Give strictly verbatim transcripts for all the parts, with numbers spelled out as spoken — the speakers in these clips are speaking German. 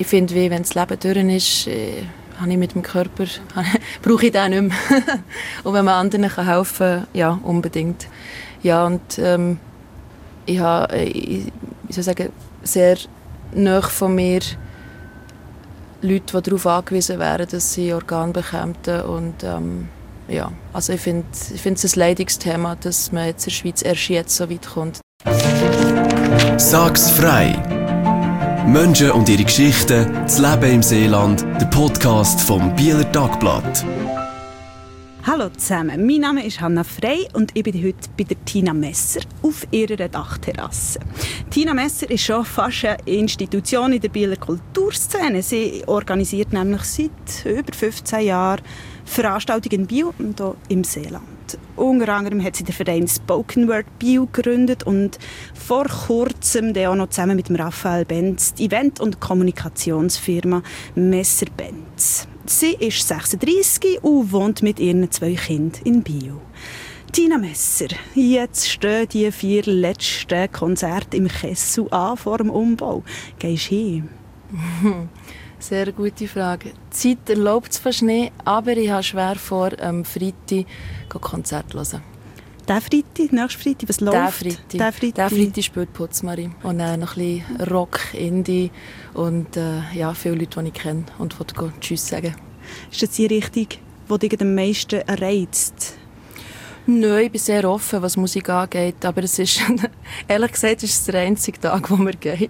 ich finde, wie wenn das Leben durch ist, äh, habe ich mit dem Körper, brauche ich den nicht mehr. Und wenn man anderen kann helfen kann, ja, unbedingt. Ja, und ähm, ich habe, ich, ich soll sagen, sehr nahe von mir Leute, die darauf angewiesen wären, dass sie Organe bekommen. Und ähm, ja, also ich finde ich finde es ein Leidungsthema, dass man jetzt in der Schweiz erst jetzt so weit kommt. Sag's frei! Menschen und ihre Geschichten, das Leben im Seeland, der Podcast vom Bieler Tagblatt. Hallo zusammen, mein Name ist Hanna Frey und ich bin heute bei der Tina Messer auf ihrer Dachterrasse. Tina Messer ist schon fast eine Institution in der Bieler Kulturszene. Sie organisiert nämlich seit über fünfzehn Jahren Veranstaltungen in Biel und auch im Seeland. Unter anderem hat sie den Verein Spoken Word Biel gegründet und vor kurzem auch noch zusammen mit dem Raphael Benz die Event- und Kommunikationsfirma Messer Benz. Sie ist sechsunddreissig und wohnt mit ihren zwei Kindern in Biel. Tina Messer, jetzt stehen die vier letzten Konzerte im Kessel an vor dem Umbau. Gehst du hin? Sehr gute Frage. Die Zeit erlaubt es fast nicht, aber ich habe schwer vor, am Freitag Konzert zu hören. Der Freitag, nächsten Freitag, was läuft? Der Freitag. Der Freitag. Der Freitag spielt Putzmarie. Und dann noch ein bisschen Rock, Indie und äh, ja, viele Leute, die ich kenne und die Tschüss sagen. Ist das die Richtung, die dich am meisten reizt? Nein, ich bin sehr offen, was Musik angeht, aber es ist, ehrlich gesagt, ist es der einzige Tag, wo mir geht.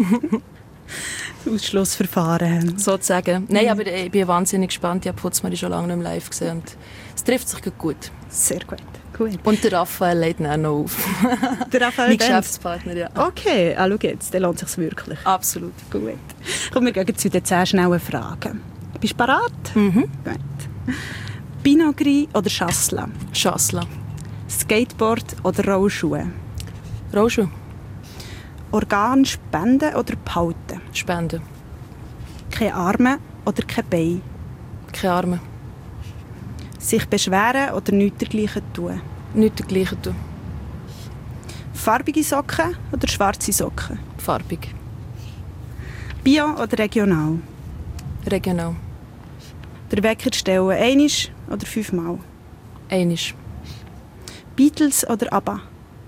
Ausschlussverfahren. Sozusagen. Nein, aber ich bin wahnsinnig gespannt. Ich habe Putzmarie schon lange nicht mehr live gesehen und es trifft sich gut. Sehr gut. Gut. Und der Raphael lädt dann auch noch auf. Der Raphael mein Benz. Geschäftspartner, ja. Okay, ah, schau jetzt, der lohnt sich wirklich. Absolut. Gut. Kommen wir gehen zu den zehn schnellen Fragen. Bist du bereit? Mhm. Gut. Binogri oder Schassla? Schassla. Skateboard oder Rollschuhe? Rollschuhe. Organ spenden oder behalten? Spenden. Keine Arme oder kein Bein? Keine Arme. Sich beschweren oder nichts dergleichen tun? Nichts dergleichen tun. Farbige Socken oder schwarze Socken? Farbig. Bio oder regional? Regional. Der Wecker stellen einmal oder fünfmal? Einmal. Beatles oder ABBA?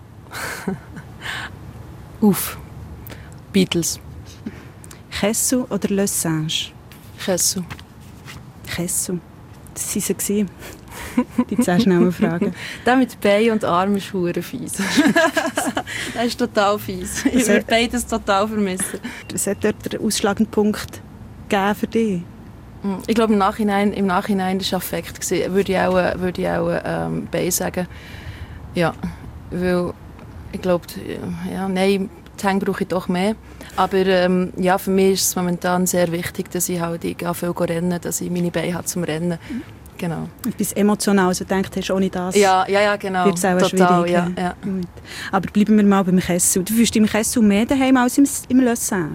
Uff. Beatles. Kessel oder Le Singe? Kessel. Kessel. Das waren sie. Die zehn schnellen Fragen. Der mit Bein und Arm ist verdammt fies. Das ist total fies. Ich würde beides total vermissen. Was hat dort den ausschlagenden Punkt gegeben für dich? Ich glaube, im Nachhinein, im Nachhinein war es Affekt. Würde ich auch, würde ich auch ähm, Bein sagen. Ja, weil ich glaube, ja, nein, die Hänge brauche ich doch mehr. Aber ähm, ja, für mich ist es momentan sehr wichtig, dass ich halt ich gehe viel rennen, dass ich meine Beine habe zum Rennen. Genau. Etwas Emotionales, du denkst, hast ohne das ja, ja, ja, genau. wird es auch total, schwierig. Ja, ja. Aber bleiben wir mal beim Kessel. Du fühlst dich im Kessel mehr daheim als im, im Le Singe?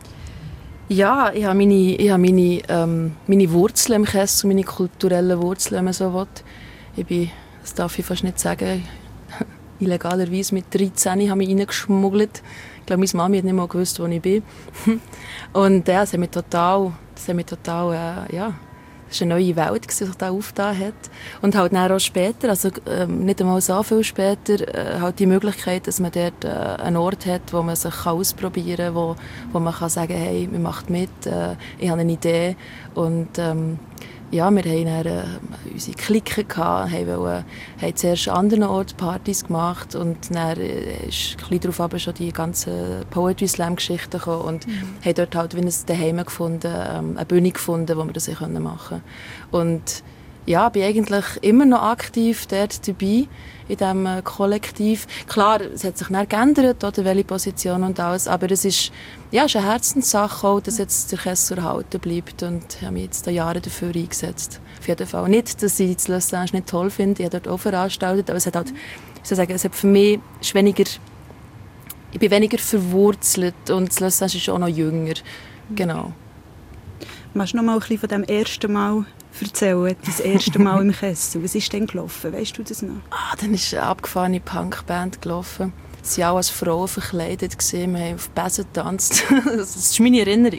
Ja, ich habe meine, ich habe meine, ähm, meine Wurzeln im Kessel, meine kulturellen Wurzeln, wenn man so will. Ich bin, das darf ich fast nicht sagen, illegalerweise mit dreizehn habe ich mich reingeschmuggelt. Ich glaube, meine Mami hat nicht mal gewusst, wo ich bin. Und ja, das hat mich total, das hat mich total, äh, ja, das war eine neue Welt, die sich da aufgetan hat. Und halt dann auch später, also ähm, nicht einmal so viel später, äh, halt die Möglichkeit, dass man dort äh, einen Ort hat, wo man sich kann ausprobieren kann, wo, wo man kann sagen, hey, man macht mit, äh, ich habe eine Idee. Und ähm, ja, wir hatten dann, äh, unsere Clique, gehabt, haben, wollen, haben zuerst an anderen Orten Partys gemacht und dann äh, ist ein darauf aber schon die ganzen Poetry Slam Geschichten gekommen und mhm. haben dort halt wie ein Daheim gefunden, ähm, eine Bühne gefunden, wo wir das machen konnten. Und ja, bin eigentlich immer noch aktiv dort dabei in diesem äh, Kollektiv. Klar, es hat sich dann geändert, oder welche Position und alles, aber es ist, ja, es ist eine Herzenssache auch, dass jetzt der Kessel erhalten bleibt und ich habe mich jetzt da Jahre dafür eingesetzt. Auf jeden Fall. Nicht, dass ich das Le Singe nicht toll finde, ich habe dort auch veranstaltet, aber es hat halt, ich soll sagen, es hat für mich ist weniger, ich bin weniger verwurzelt und das Le Singe ist auch noch jünger. Genau. Magst du noch mal ein bisschen von dem ersten Mal erzählen, das erste Mal im Kessel? Was ist denn gelaufen? Weißt du das noch? Ah, dann ist eine abgefahrene Punkband gelaufen. sie alle als Frauen verkleidet gewesen. Wir haben auf Besen getanzt. Das ist meine Erinnerung.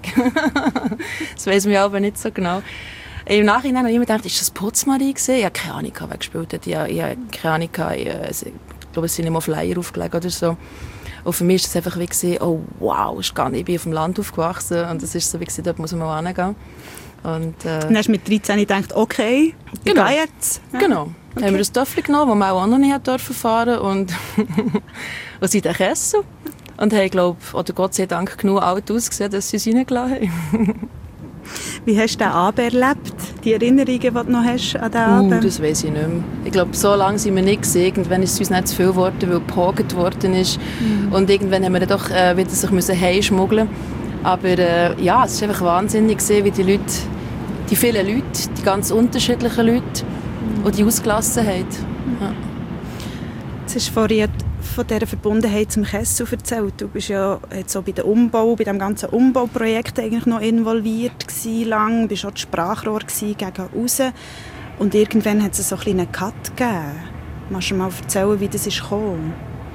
Das weiss mich aber nicht so genau. Im Nachhinein habe ich immer gedacht, ist das Putzmarie gewesen? Ich habe keine Ahnung, wer gespielt hat. Ich habe, ich habe keine Ahnung, ich, ich glaube, es sind immer Flyer aufgelegt oder so. Und für mich war das einfach wie gewesen, oh wow, ich bin auf dem Land aufgewachsen und es ist so wie gewesen, dort muss man mal hingehen. Und, äh, dann hast du mit dreizehn gedacht, okay, ich genau. gehe jetzt. Ja. Genau. Okay. Dann haben wir ein Töffel genommen, das man auch noch nicht durften fahren und, und sind dann gegessen. Und haben, glaube oder Gott sei Dank, genug alt ausgesehen, dass sie es reingelassen haben. Wie hast du den Abend erlebt? Die Erinnerungen, die du noch hast an den Abend? Uh, das weiss ich nicht mehr. Ich glaube, so lange sind wir nicht gesehen. Irgendwann ist es uns nicht zu viel geworden, weil gepoget worden ist. Mhm. Und irgendwann haben wir dann doch äh, wieder sich müssen heimschmuggeln. Aber äh, ja, es war einfach wahnsinnig gewesen, wie die Leute, die vielen Leute, die ganz unterschiedlichen Leute mhm. und die Ausgelassenheit. Ja. Jetzt hast du vorhin von dieser Verbundenheit zum Kessel erzählt. Du bist ja jetzt so bei dem Umbau, bei dem ganzen Umbauprojekt eigentlich noch involviert gewesen, lang. Du bist auch das Sprachrohr gegen raus. Und irgendwann hat es so ein einen Cut gegeben. Magst du mal erzählen, wie das ist gekommen?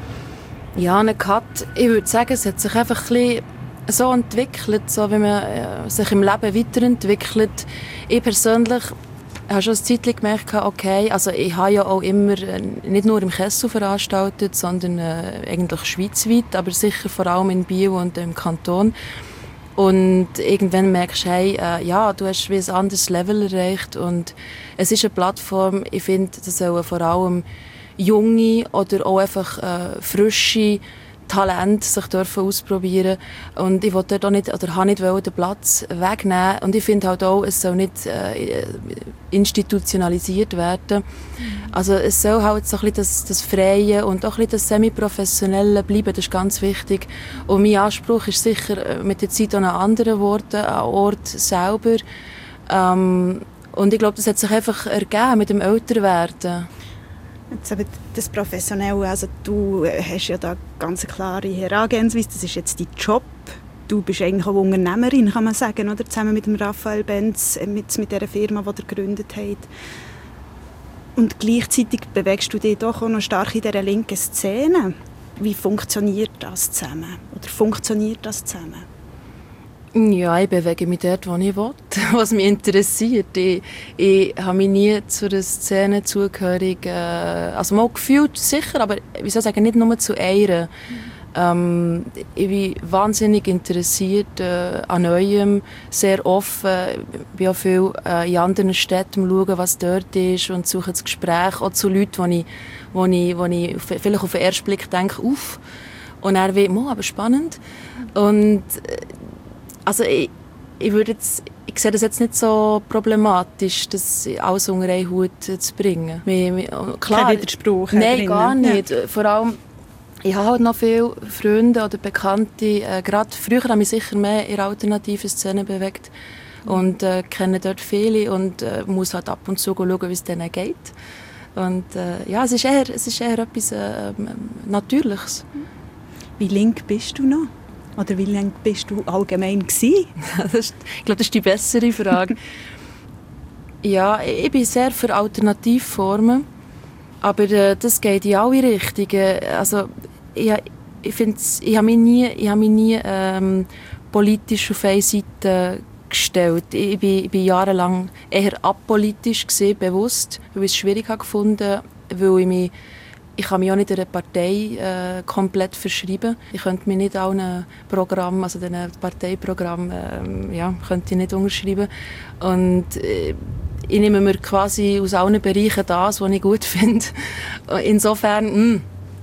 Ja, einen Cut. Ich würde sagen, es hat sich einfach ein bisschen so entwickelt, so wie man äh, sich im Leben weiterentwickelt. Ich persönlich ich habe schon eine Zeit gemerkt, okay, also ich habe ja auch immer äh, nicht nur im Kessel veranstaltet, sondern äh, eigentlich schweizweit, aber sicher vor allem in Biel und im Kanton. Und irgendwann merkst du, hey, äh, ja, du hast wie ein anderes Level erreicht und es ist eine Plattform, ich finde, das sollen vor allem junge oder auch einfach äh, frische Talent sich dürfen ausprobieren und ich wollte dort auch nicht oder habe nicht den Platz wegnehmen und ich finde halt auch, es soll nicht äh, institutionalisiert werden. Mhm. Also es soll halt so ein bisschen das, das Freie und auch ein bisschen das Semi-Professionelle bleiben, das ist ganz wichtig. Und mein Anspruch ist sicher mit der Zeit auch an anderen Orten, an Ort selber. Ähm, und ich glaube, das hat sich einfach ergeben mit dem Älterwerden. Jetzt eben das Professionelle, also du hast ja da ganz eine klare Herangehensweise, das ist jetzt dein Job. Du bist eigentlich auch Unternehmerin, kann man sagen, oder? Zusammen mit dem Raphael Benz, mit, mit dieser Firma, die er gegründet hat. Und gleichzeitig bewegst du dich doch auch noch stark in dieser linken Szene. Wie funktioniert das zusammen? Oder funktioniert das zusammen? Ja, ich bewege mich dort, wo ich will, was mich interessiert. Ich, ich habe mich nie zu einer Szene zugehörig, äh, also mal gefühlt sicher, aber wie soll ich sagen, nicht nur zu einer. Mhm. Ähm, ich bin wahnsinnig interessiert äh, an Neuem, sehr offen. Ich bin auch viel äh, in anderen Städten schauen, was dort ist und suche das Gespräch auch zu Leuten, die ich, wo ich, wo ich vielleicht auf den ersten Blick denke, uff. Und dann wie, oh, aber spannend. Und äh, Also ich, ich, würde jetzt, ich sehe das jetzt nicht so problematisch, das alles unter einen Hut zu bringen. Klar, kein Widerspruch. Nein, gar nicht. Ja. Vor allem, ich habe halt noch viele Freunde oder Bekannte, äh, gerade früher habe ich mich sicher mehr in alternativen Szenen bewegt und äh, kenne dort viele und äh, muss halt ab und zu schauen, wie es denen geht. Und äh, ja, es ist eher, es ist eher etwas äh, Natürliches. Wie link bist du noch? Oder wie lange bist du allgemein gewesen? ist, ich glaube, das ist die bessere Frage. Ja, ich bin sehr für Alternativformen, aber äh, das geht in alle Richtungen. Also, ich, ich, ich habe mich nie, ich habe mich nie ähm, politisch auf eine Seite gestellt. Ich bin, ich bin jahrelang eher apolitisch gewesen, bewusst, weil ich es schwierig habe gefunden, weil ich mich Ich kann mich auch nicht einer Partei äh, komplett verschreiben. Ich könnte mich nicht allen Programmen, also den Parteiprogrammen, äh, ja, könnte ich nicht unterschreiben. Und äh, ich nehme mir quasi aus allen Bereichen das, was ich gut finde. Insofern, mh.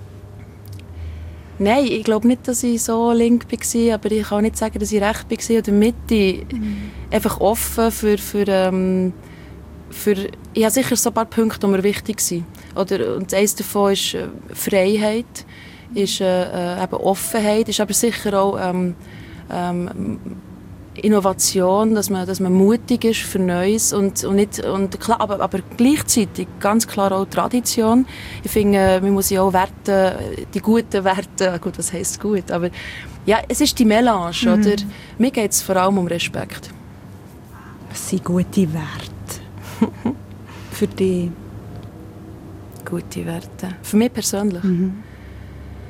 Nein, ich glaube nicht, dass ich so link war, aber ich kann auch nicht sagen, dass ich recht war oder Mitte. Mhm. Einfach offen für... für ähm, Für, ich habe sicher so ein paar Punkte, die mir wichtig sind. Oder, und eines davon ist äh, Freiheit, ist äh, eben Offenheit, ist aber sicher auch ähm, ähm, Innovation, dass man, dass man mutig ist für Neues und, und nicht, und klar, aber, aber gleichzeitig ganz klar auch Tradition. Ich finde, man muss ja auch Werte, die guten Werte, gut, was heisst gut, aber ja, es ist die Melange, mhm. oder? Mir geht es vor allem um Respekt. Was sind gute Werte? Für dich? Gute Werte. Für mich persönlich? Mhm.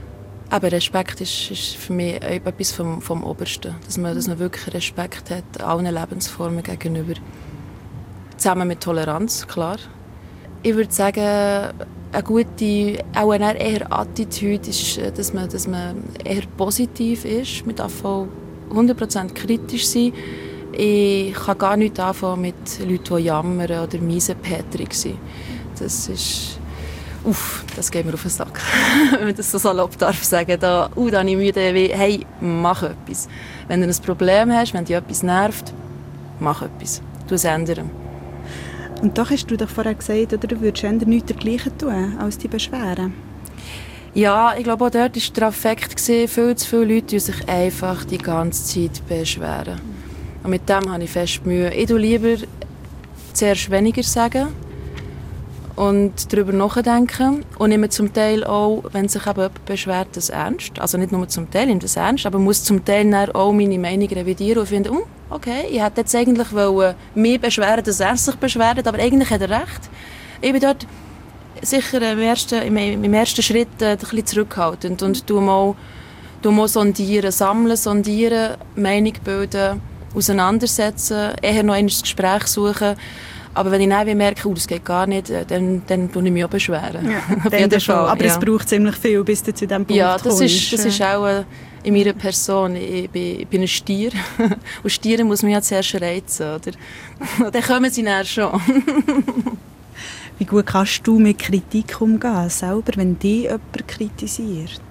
Aber Respekt ist, ist für mich etwas vom, vom Obersten. Dass man, dass man wirklich Respekt hat allen Lebensformen gegenüber. Zusammen mit Toleranz, klar. Ich würde sagen, eine gute, auch eine eher Attitüde ist, dass man, dass man eher positiv ist. Man darf auch hundert Prozent kritisch sein. Ich kann gar nicht anfangen mit Leuten, die jammern oder miesepetrig sind. Das ist... Uff, das geht mir auf den Sack. Wenn man das so salopp darf sagen. Da, uh, da habe ich müde, wie, hey, mach etwas. Wenn du ein Problem hast, wenn dich etwas nervt, mach etwas. Du es ändern. Und doch hast du doch vorher gesagt, oder, du würdest eher nichts dergleichen tun, als die Beschweren. Ja, ich glaube, auch dort war der Affekt, viel zu viele Leute, die sich einfach die ganze Zeit beschweren. Und mit dem habe ich fest Mühe. Ich tue lieber zuerst weniger sagen und darüber nachdenken und nehme zum Teil auch, wenn sich eben jemand beschwert, das ernst. Also nicht nur zum Teil, nehme das ernst, aber muss zum Teil auch meine Meinung revidieren und finde, oh, okay, ich hätte jetzt eigentlich wollen, mich beschweren, dass er sich beschwert, aber eigentlich hat er recht. Ich bin dort sicher im ersten, im, im ersten Schritt äh, ein bisschen zurückhaltend und tu mal, tu mal sondieren, sammeln, sondieren, Meinung bilden, auseinandersetzen, eher noch ein Gespräch suchen. Aber wenn ich dann merke, oh, das geht gar nicht, dann, dann tue ich mich auch beschweren. Ja, auf jeden Fall. Aber ja. Es braucht ziemlich viel, bis du zu diesem Punkt ja, das kommst. Ist, das ist auch äh, in meiner Person. Ich bin, ich bin ein Stier. Und Stiere muss man ja zuerst reizen, oder? Dann kommen sie dann schon. Wie gut kannst du mit Kritik umgehen, selber, wenn dich jemand kritisiert?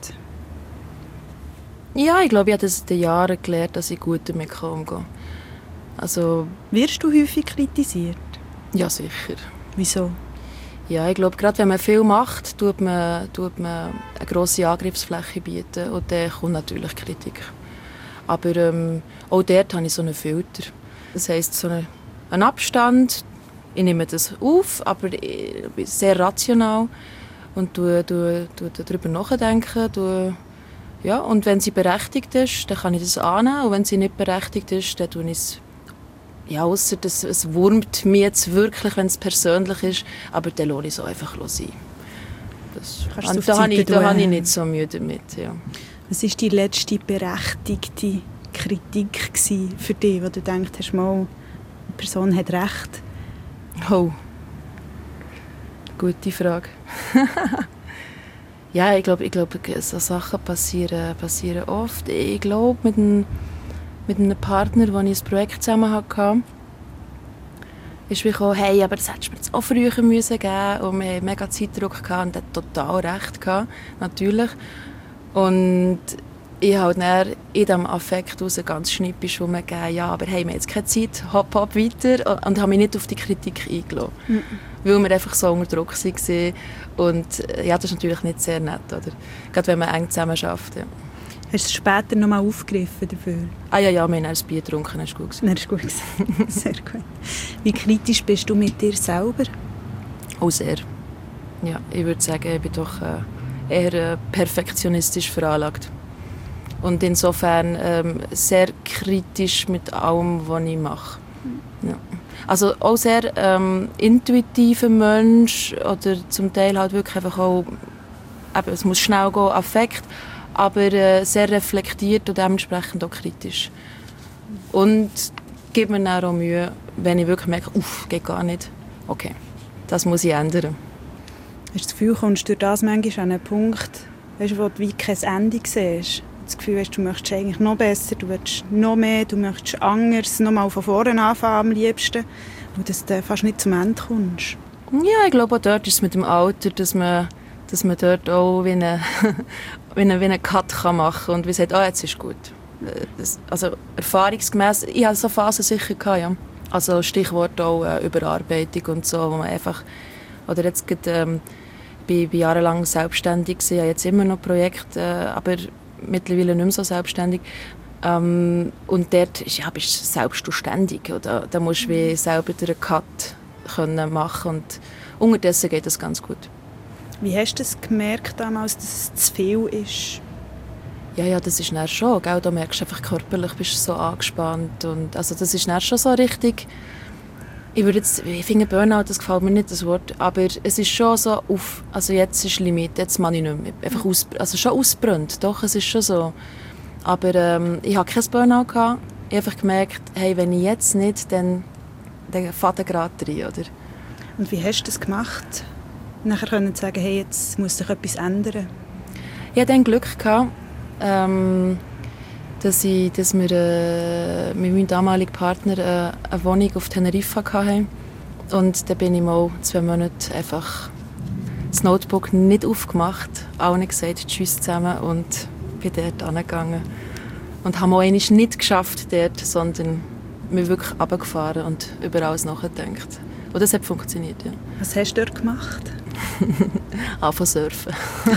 Ja, ich glaube, ich habe das in den Jahren gelernt, dass ich gut damit umgehen kann. Also, wirst du häufig kritisiert? Ja, sicher. Wieso? Ja, ich glaube, gerade wenn man viel macht, tut man, tut man eine grosse Angriffsfläche bieten und dann kommt natürlich Kritik. Aber ähm, auch dort habe ich so einen Filter. Das heisst, so einen, einen Abstand. Ich nehme das auf, aber ich bin sehr rational und tue, tue, tue darüber nachdenken. Tue, ja, und wenn sie berechtigt ist, dann kann ich das annehmen. Und wenn sie nicht berechtigt ist, dann tue ich es. Ja, ausser dass es wurmt mir jetzt wirklich, wenn es persönlich ist, aber dann lasse ich es auch einfach sein. Das, und da habe ich, da habe ich nicht so Mühe damit. Ja. Was war die letzte berechtigte Kritik für dich, wo du denkst, hast, mal, die Person hat recht? Oh, gute Frage. Ja, ich glaube, ich glaube, so Sachen passieren, passieren oft. Ich glaube, mit einem mit einem Partner, mit dem ich ein Projekt zusammen hatte, ist wie gekommen, hey, aber das hättest du mir jetzt auch früher müssen geben. Und wir hatten mega Zeitdruck gehabt und hat total recht gehabt, natürlich. Und ich habe dann in diesem Affekt raus ganz schnippisch rumgegeben, ja, aber hey, wir haben jetzt keine Zeit, hopp, hopp, weiter. Und habe mich nicht auf die Kritik eingelassen. Mhm. Weil wir einfach so unter Druck waren. Und ja, das ist natürlich nicht sehr nett, oder? Gerade wenn man eng zusammen arbeitet. Ja. Hast du es später noch mal aufgegriffen dafür? Ah ja, ja, wir haben ein Bier getrunken, das war gut. Das war gut. Sehr gut. Wie kritisch bist du mit dir selber? Oh, sehr. Ja, ich würde sagen, ich bin doch äh, eher äh, perfektionistisch veranlagt. Und insofern ähm, sehr kritisch mit allem, was ich mache. Ja. Also auch sehr ähm, intuitiver Mensch oder zum Teil halt wirklich einfach auch, eben, es muss schnell gehen, Affekt, aber äh, sehr reflektiert und dementsprechend auch kritisch. Und gibt mir dann auch Mühe, wenn ich wirklich merke, uff, geht gar nicht. Okay, das muss ich ändern. Hast du das Gefühl, kommst du durch das manchmal an einen Punkt, weißt, wo du wie kein Ende siehst? Das Gefühl hast, du möchtest eigentlich noch besser, du willst noch mehr, du möchtest anders, noch mal von vorne anfangen am liebsten, wo du fast nicht zum Ende kommst. Ja, ich glaube, auch dort ist es mit dem Alter, dass man, dass man dort auch wie einen wie eine, wie eine Cut kann machen kann und wie sagt, oh, jetzt ist gut. Das, also erfahrungsgemäß, ich hatte so Phasen sicher gehabt, ja. Also Stichwort auch äh, Überarbeitung und so, wo man einfach, oder jetzt gerade, ähm, ich war jahrelang selbstständig, ich habe jetzt immer noch Projekte, äh, aber mittlerweile nicht mehr so selbstständig. Ähm, und dort ja, bist du selbstständig, oder? Da musst du wie selber den Cut können machen und unterdessen geht das ganz gut. Wie hast du es gemerkt damals, dass es zu viel ist? Ja, ja, das ist dann schon. Gell? Da merkst du einfach körperlich, bist du so angespannt. Und, also das ist dann schon so richtig, Ich würde jetzt, ich finde Burnout, das gefällt mir nicht, das Wort, aber es ist schon so auf, also jetzt ist Limit, jetzt mache ich nicht mehr. Einfach aus, also schon ausbrennt, doch, es ist schon so. Aber ähm, ich hatte kein Burnout gehabt. Ich habe einfach gemerkt, hey, wenn ich jetzt nicht, dann, dann fährt er gerade rein, oder? Und wie hast du das gemacht? Nachher können zu sagen, hey, jetzt muss sich etwas ändern. Ich hatte dann Glück gehabt, ähm, dass, ich, dass wir äh, mit meinem damaligen Partner äh, eine Wohnung auf Teneriffa hatten. Und da bin ich mal zwei Monate einfach das Notebook nicht aufgemacht, allen gesagt, tschüss zusammen und bin dort angegangen. Und habe auch einmal nicht geschafft dort, sondern mich wirklich runtergefahren und über alles nachgedacht. Und das hat funktioniert, ja. Was hast du dort gemacht? Anfangen surfen.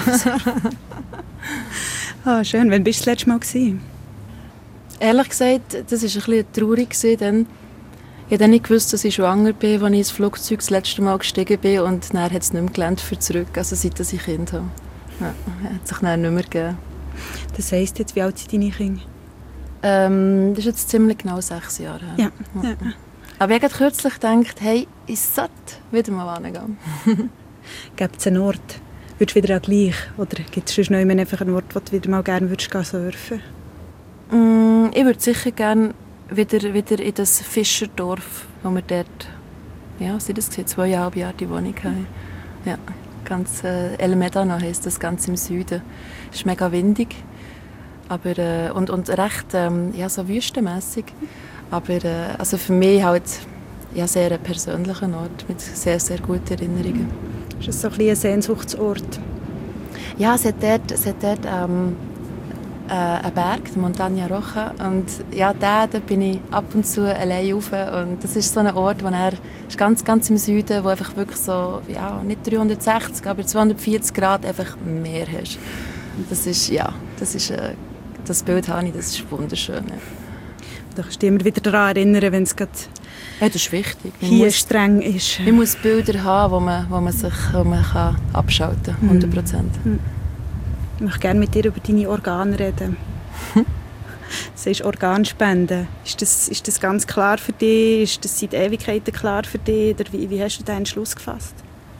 Ah, schön. Wann warst du das letzte Mal gewesen? Ehrlich gesagt, das war ein bisschen traurig. Dann. Ich habe nicht gewusst, dass ich schwanger bin, als ich ins Flugzeug das letzte Mal gestiegen bin. Und dann hat es nicht mehr gelernt für zurück, also seit ich Kind habe. Ja, hat sich dann nicht mehr gegeben. Das heisst jetzt, wie alt sind deine Kinder? Ähm, das ist jetzt ziemlich genau sechs Jahre her. Ja. Ja. Ja. Aber ich habe kürzlich gedacht, hey, ich sollte wieder mal hingehen. Gibt es einen Ort? Würdest du wieder auch gleich? Oder gibt es sonst noch einfach einen Ort, wo du wieder mal gerne würdest gehen surfen? Mm, ich würde sicher gerne wieder, wieder in das Fischerdorf, wo wir dort, ja, sind das gesehen, zweieinhalb Jahre die Wohnung haben. Ja, ganz äh, El Medano heisst das, ganz im Süden. Es ist mega windig, aber äh, und, und recht ähm, ja, so wüstenmässig. Aber äh, also für mich halt ja, sehr ein persönlicher Ort mit sehr, sehr guten Erinnerungen. Ist das so ein, ein Sehnsuchtsort? Ja, es hat dort, es hat dort ähm, äh, einen Berg, die Montaña Roja. Und ja, da, da bin ich ab und zu allein rauf. Und das ist so ein Ort, wo er ist ganz, ganz im Süden, wo einfach wirklich so, ja, nicht dreihundertsechzig, aber zweihundertvierzig Grad einfach Meer hast. Und das ist, ja, das ist, äh, das Bild habe ich, das ist wunderschön. Ja. Da kannst du dich immer wieder daran erinnern, wenn es gerade ja, das ist wichtig. Man hier muss, streng ist. Man muss Bilder haben, wo man, wo man sich wo man kann abschalten kann, hundert Prozent. Mhm. Ich möchte gerne mit dir über deine Organe reden. Du sagst Organspenden. Ist das, ist das ganz klar für dich? Ist das seit Ewigkeiten klar für dich? Oder wie, wie hast du deinen Entschluss gefasst?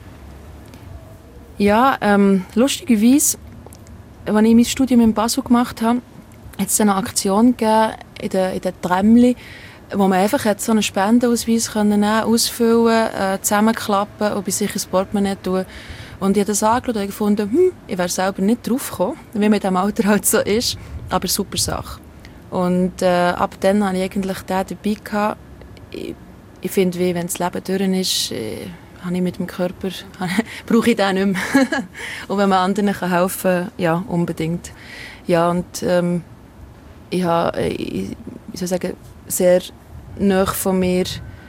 Ja, ähm, lustigerweise, als ich mein Studium in Basel gemacht habe, hat es eine Aktion gegeben in den, in den Trämli, wo man einfach so einen Spendenausweis nehmen, ausfüllen, äh, zusammenklappen und bei sich ins Portemonnaie tun. Und ich habe das angeschaut und gefunden, hm, ich wäre selber nicht drauf gekommen, wie man in diesem Alter halt so ist, aber super Sache. Und äh, ab dann hatte ich eigentlich den dabei gehabt. Ich, ich finde, wie, wenn das Leben durch ist, äh, habe ich mit dem Körper, brauche ich den nicht mehr. Und wenn man anderen kann helfen kann, ja, unbedingt. Ja, und ähm, ich habe, ich, ich soll sagen, sehr nahe von mir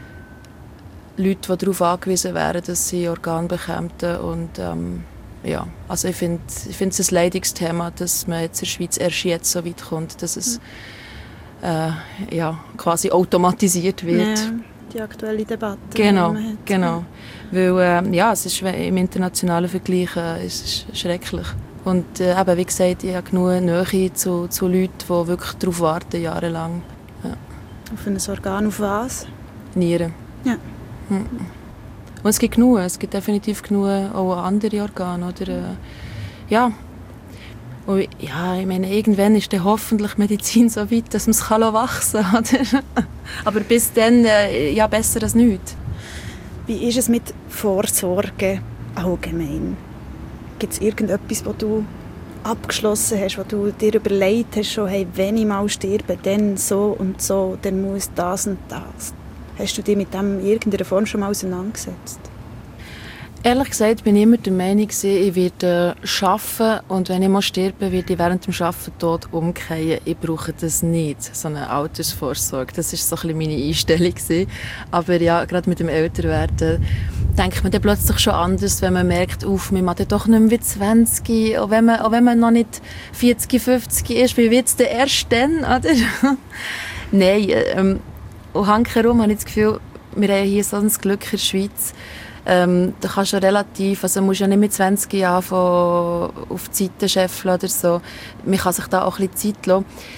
Leute, die darauf angewiesen wären, dass sie Organe bekämen. Und ähm, ja, also ich finde ich finde es ein Leidungsthema, dass man jetzt in der Schweiz erst jetzt so weit kommt, dass es äh, ja, quasi automatisiert wird. Ja, die aktuelle Debatte. Genau, genau. Weil äh, ja, es ist im internationalen Vergleich äh, es ist schrecklich. Und äh, eben, wie gesagt, ich habe genug Nähe zu, zu Leuten, die wirklich darauf warten, jahrelang. Ja. Auf ein Organ, auf was? Nieren. Ja. Und es gibt genug, es gibt definitiv genug auch andere Organe. Oder, äh, ja. Und, ja, ich meine, irgendwann ist dann hoffentlich Medizin so weit, dass man es wachsen kann. Oder? Aber bis dann, äh, ja, besser als nichts. Wie ist es mit Vorsorge allgemein? Gibt es irgendetwas, was du abgeschlossen hast, was du dir überlegt hast, schon, hey, wenn ich mal sterbe, dann so und so, dann muss das und das? Hast du dich mit dem in irgendeiner Form schon mal auseinandergesetzt? Ehrlich gesagt bin ich immer der Meinung, ich werde arbeiten und wenn ich mal sterbe, werde ich während dem Arbeiten tot umkehren. Ich brauche das nicht, so eine Altersvorsorge. Das war so ein bisschen meine Einstellung. Aber ja, gerade mit dem Älterwerden denkt man dann plötzlich schon anders, wenn man merkt, uff, man macht ja doch nicht mehr wie zwanzig, auch wenn man, auch wenn man noch nicht vierzig, fünfzig ist, wie wird es denn erst dann, oder? Nein, ähm, und hankerum habe ich das Gefühl, wir haben hier so ein Glück in der Schweiz. Ähm, da kannst du relativ, also musst ja nicht mit zwanzig Jahren auf die Seite scheffeln oder so. Man kann sich da auch ein bisschen Zeit lassen.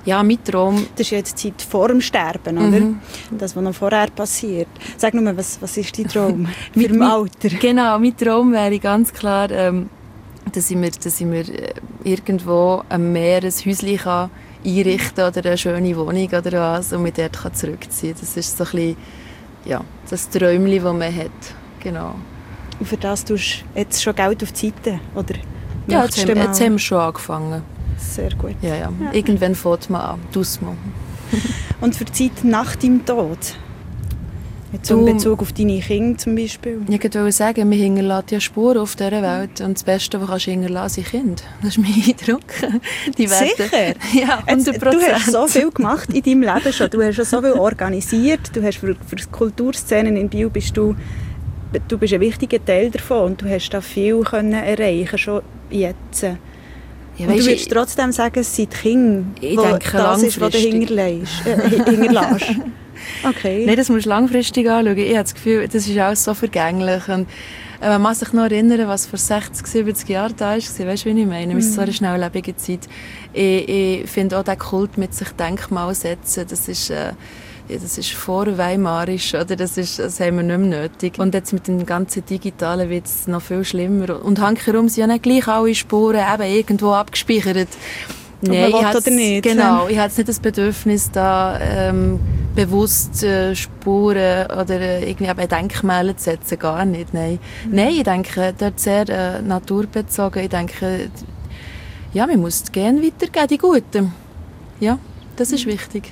Ja, mein Traum... Das ist jetzt die Zeit vor dem Sterben, oder? Mhm. Das, was noch vorher passiert. Sag nur, was, was ist dein Traum für im Alter? Genau, mein Traum wäre ganz klar, ähm, dass ich mir, dass ich mir irgendwo am Meer ein Häuschen kann einrichten kann oder eine schöne Wohnung oder was und mich dort kann zurückziehen kann. Das ist so ein bisschen, ja, das Träumchen, das man hat. Genau. Und für das tust du jetzt schon Geld auf die Seite? Oder ja, jetzt haben, jetzt haben wir schon angefangen. Sehr gut. Ja, ja. Ja. Irgendwann fängt man an. Tu's mal. Und für die Zeit nach deinem Tod? Jetzt in Bezug auf deine Kinder zum Beispiel? Ich wollte sagen, wir hinterlassen ja Spuren auf dieser Welt. Und das Beste, was du hinterlassen kannst, sind Kinder. Das ist mein Eindruck. Die werden, sicher? Ja, hundert Prozent. Du hast so viel gemacht in deinem Leben schon. Du hast schon so viel organisiert. Du hast für, für die Kulturszenen in Biel bist du, du bist ein wichtiger Teil davon. Und du hast da viel können erreichen, schon jetzt. Ja, und du würdest ich, trotzdem sagen, es sind die Kinder, ich denke, das ist, was du hinterlässt. Äh, hinterlässt. Okay. Nein, das musst du langfristig anschauen. Ich habe das Gefühl, das ist alles so vergänglich. Und äh, man kann sich noch erinnern, was vor sechzig, siebzig Jahren da war. Weißt du, wie ich meine? Es ist so eine schnelllebige Zeit. Ich, ich finde auch, den Kult mit sich Denkmal setzen, das ist... Äh, Ja, das ist vorweimarisch, oder? Das, ist, das haben wir nicht mehr nötig. Und jetzt mit dem ganzen Digitalen wird es noch viel schlimmer. Und hankerum sind ja nicht gleich alle Spuren eben irgendwo abgespeichert. Nein, ich oder nicht. Genau, ich habe jetzt nicht das Bedürfnis, da ähm, bewusst äh, Spuren oder äh, irgendwie eben Denkmäler zu setzen, gar nicht. Nein, mhm. Nein, ich denke, dort sehr äh, naturbezogen. Ich denke, ja, man muss die Gene weitergeben, die Guten. Ja, das ist mhm. wichtig.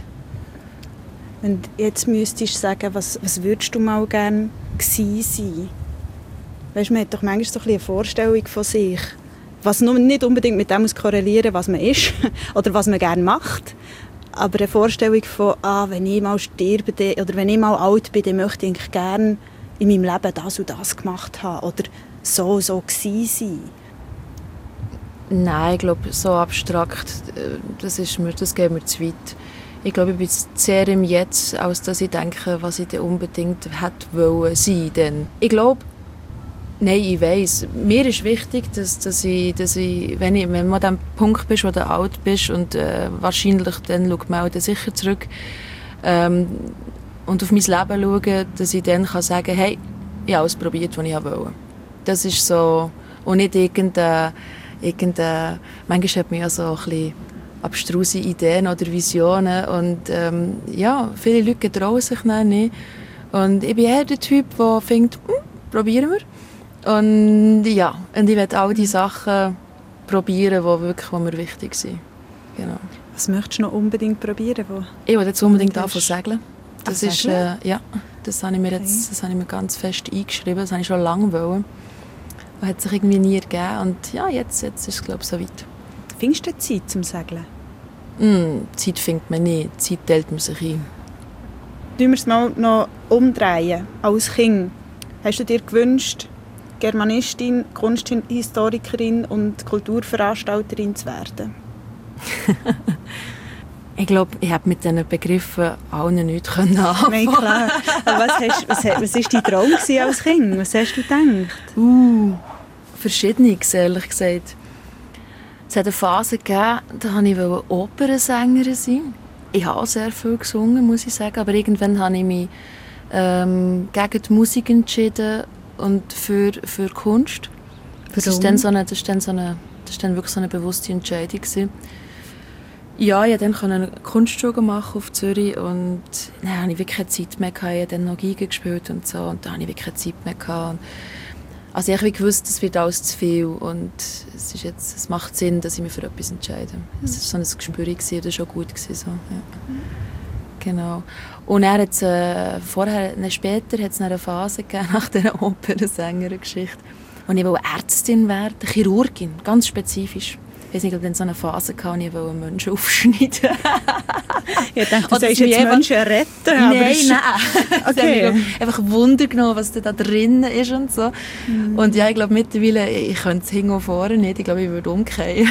Und jetzt müsstest du sagen, was, was würdest du mal gerne gewesen sein? Weißt, man hat doch manchmal so ein bisschen eine Vorstellung von sich, was nur nicht unbedingt mit dem muss korrelieren, was man ist oder was man gerne macht, aber eine Vorstellung von, ah, wenn ich mal sterbe oder wenn ich mal alt bin, dann möchte ich gerne in meinem Leben das und das gemacht haben oder so so gewesen sein. Nein, ich glaube, so abstrakt, das, ist mir, das geht mir zu weit. Ich glaube, ich bin sehr im Jetzt, als dass ich denke, was ich denn unbedingt hätte wollen sein. Denn ich glaube, nein, ich weiss, mir ist wichtig, dass, dass, ich, dass ich, wenn, ich, wenn man an dem Punkt bist, wo du alt bist und äh, wahrscheinlich dann schaut man auch sicher zurück ähm, und auf mein Leben schaue, dass ich dann kann sagen, hey, ich habe alles probiert, was ich wollte. Das ist so, und nicht irgendein, irgendein manchmal hat man ja so ein bisschen abstruse Ideen oder Visionen und ähm, ja, viele Leute trauen sich nicht. Und ich bin eher der Typ, der denkt, hm, probieren wir. Und ja, und ich werde all die Sachen probieren, die wirklich die mir wichtig sind. Genau. Was möchtest du noch unbedingt probieren? Wo ich will jetzt unbedingt anfangen zu segeln. Das Ach, ist, äh, ja, das habe ich mir jetzt, das habe ich mir ganz fest eingeschrieben. Das habe ich schon lange wollen. Und hat sich irgendwie nie ergeben. Und ja, jetzt, jetzt ist es, glaube ich, so weit. Findest du Zeit zum Segeln? Mm, Zeit findet man nicht, Zeit teilt man sich ein. Tun wir es mal noch umdrehen. Als Kind hast du dir gewünscht, Germanistin, Kunsthistorikerin und Kulturveranstalterin zu werden? Ich glaube, ich habe mit diesen Begriffen allen nichts anfangen. Nein, klar. Aber was, hast, was, was war dein Traum als Kind? Was hast du gedacht? Uh, Verschiedenes, ehrlich gesagt. Es hat eine Phase gegeben, da wollte ich Opernsängerin sein. Ich habe auch sehr viel gesungen, muss ich sagen. Aber irgendwann habe ich mich ähm, gegen die Musik entschieden und für, für Kunst. Das ist dann so eine, das ist dann so eine, das ist dann wirklich so eine bewusste Entscheidung gewesen. Ja, ich konnte dann eine Kunstschule machen auf Zürich und dann hatte ich wirklich keine Zeit mehr. Ich habe dann noch Geige gespielt und so und da hatte ich wirklich keine Zeit mehr. Gehabt. Also ich habe gewusst, es wird alles zu viel und es, ist jetzt, es macht Sinn, dass ich mich für etwas entscheide. Es war so ein Gespür, das war schon gut. So, ja. Genau. Und dann hat's, äh, vorher, dann später hat es eine Phase gegeben, nach dieser Opernsängerin-Geschichte, wo ich Ärztin werden, Chirurgin, ganz spezifisch. Ich weiß nicht, ob ich dann so eine Phase hatte, wo ich Menschen aufschneiden Ich dachte, du sagst jetzt Menschen retten. Nein, nein. Okay. Ich habe einfach Wunder genommen, was da drin ist und so. Mm. Und ja, ich glaube mittlerweile, ich könnte es hinten und vorne nicht. Ich glaube, ich würde umkehren.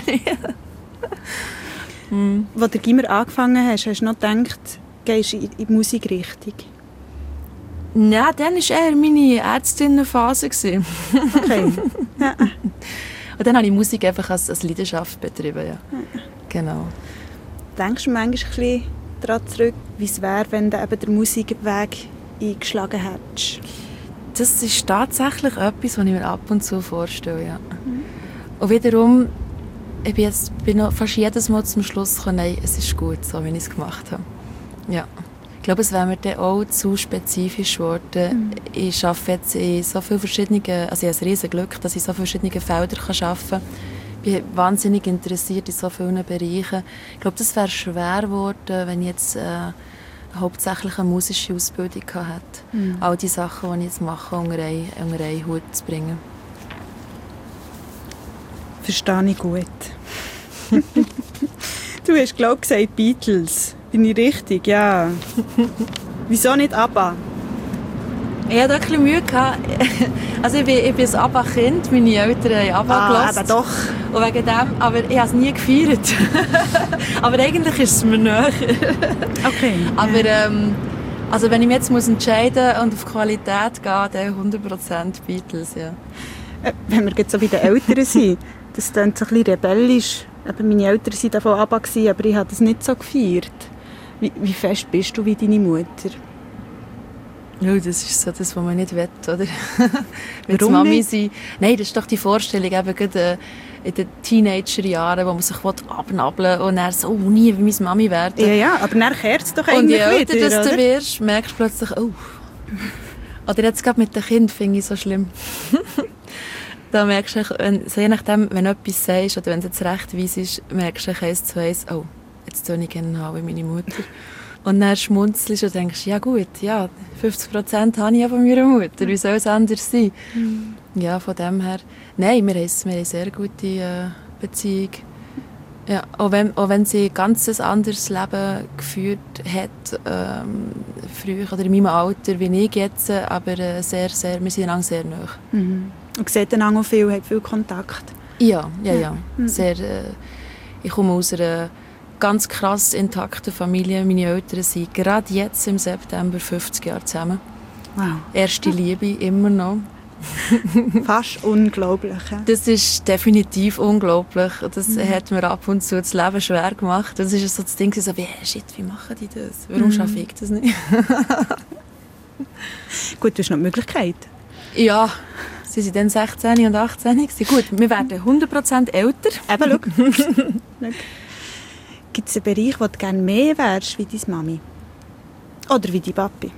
mm. Als du Gimmer angefangen hast, hast du noch gedacht, gehst du in die Musikrichtung? Ja, dann war eher meine Ärztinnenphase. Okay. Ja. Und dann habe ich Musik einfach als, als Leidenschaft betrieben. Ja. Genau. Denkst du manchmal ein bisschen daran zurück, wie es wäre, wenn du eben den Musikweg eingeschlagen hättest? Das ist tatsächlich etwas, was ich mir ab und zu vorstelle, ja. Mhm. Und wiederum, ich bin jetzt bin noch fast jedes Mal zum Schluss gekommen, nein, es ist gut, so wie ich es gemacht habe. Ja. Ich glaube, es wäre mir dann auch zu spezifisch geworden. Mhm. Ich arbeite jetzt in so vielen verschiedenen, also ich habe ein riesiges Glück, dass ich in so vielen verschiedenen Feldern arbeiten kann. Ich bin wahnsinnig interessiert in so vielen Bereichen. Ich glaube, das wäre schwer geworden, wenn ich jetzt äh, hauptsächlich eine musische Ausbildung hatte. Mhm. All die Sachen, die ich jetzt mache, unter einen, unter einen Hut zu bringen. Verstehe ich gut. Du hast, glaube ich, gesagt Beatles. Bin ich richtig? Ja. Wieso nicht ABBA? Ich hatte ein bisschen Mühe. Also ich bin, ich bin ein ABBA-Kind. Meine Eltern haben ABBA ah, gehört. Aber doch. Und wegen dem, aber ich habe es nie gefeiert. Aber eigentlich ist es mir näher. Okay. Aber ähm, also wenn ich mich jetzt muss entscheiden und auf Qualität gehe, dann hundert Prozent Beatles, ja. Äh, wenn wir jetzt so bei den Eltern sind, das klingt so ein bisschen rebellisch. Eben meine Eltern waren davon ABBA, aber ich habe das nicht so gefeiert. Wie, wie fest bist du wie deine Mutter? Ja, das ist so das, was man nicht will, oder? Warum Mami nicht? Sein. Nein, das ist doch die Vorstellung, eben gerade in den Teenagerjahren, wo man sich abnabeln will und dann so, oh, nie wie meine Mami werden. Ja, ja, aber dann kehrt es doch und eigentlich je älter wieder, du wirst, merkst du plötzlich, oh. Oder jetzt gerade mit dem Kind finde ich so schlimm. Da merkst du, wenn, so je nachdem, wenn du etwas sagst oder wenn du jetzt recht weiss ist, merkst du eins zu eins, oh, jetzt tue ich genau wie meine Mutter. Und dann schmunzelst und denkst, ja gut, ja, fünfzig Prozent habe ich ja von meiner Mutter, wie soll es anders sein? Mhm. Ja, von dem her, nein, wir haben, wir haben eine sehr gute äh, Beziehung. Ja, auch, wenn, auch wenn sie ein ganz anderes Leben geführt hat, ähm, früher oder in meinem Alter wie ich jetzt, aber äh, sehr, sehr, wir sind einander sehr nahe. Mhm. Und sieht einander auch viel, hat viel Kontakt? Ja, ja, ja. Mhm. Sehr, äh, ich komme aus einer ganz krass intakten Familie. Meine Eltern sind gerade jetzt im September fünfzig Jahre zusammen. Wow. Erste Liebe, immer noch. Fast unglaublich. Ja? Das ist definitiv unglaublich. Das mhm. hat mir ab und zu das Leben schwer gemacht. Das ist so das Ding, so wie, shit, wie machen die das? Warum mhm. schaffe ich das nicht? Gut, du hast noch die Möglichkeit. Ja, sie waren dann sechzehn und achtzehn. Gut, wir werden hundert Prozent älter. Eben, schau. Gibt es einen Bereich, wo du gerne mehr wärst wie deine Mami? Oder wie dein Papi?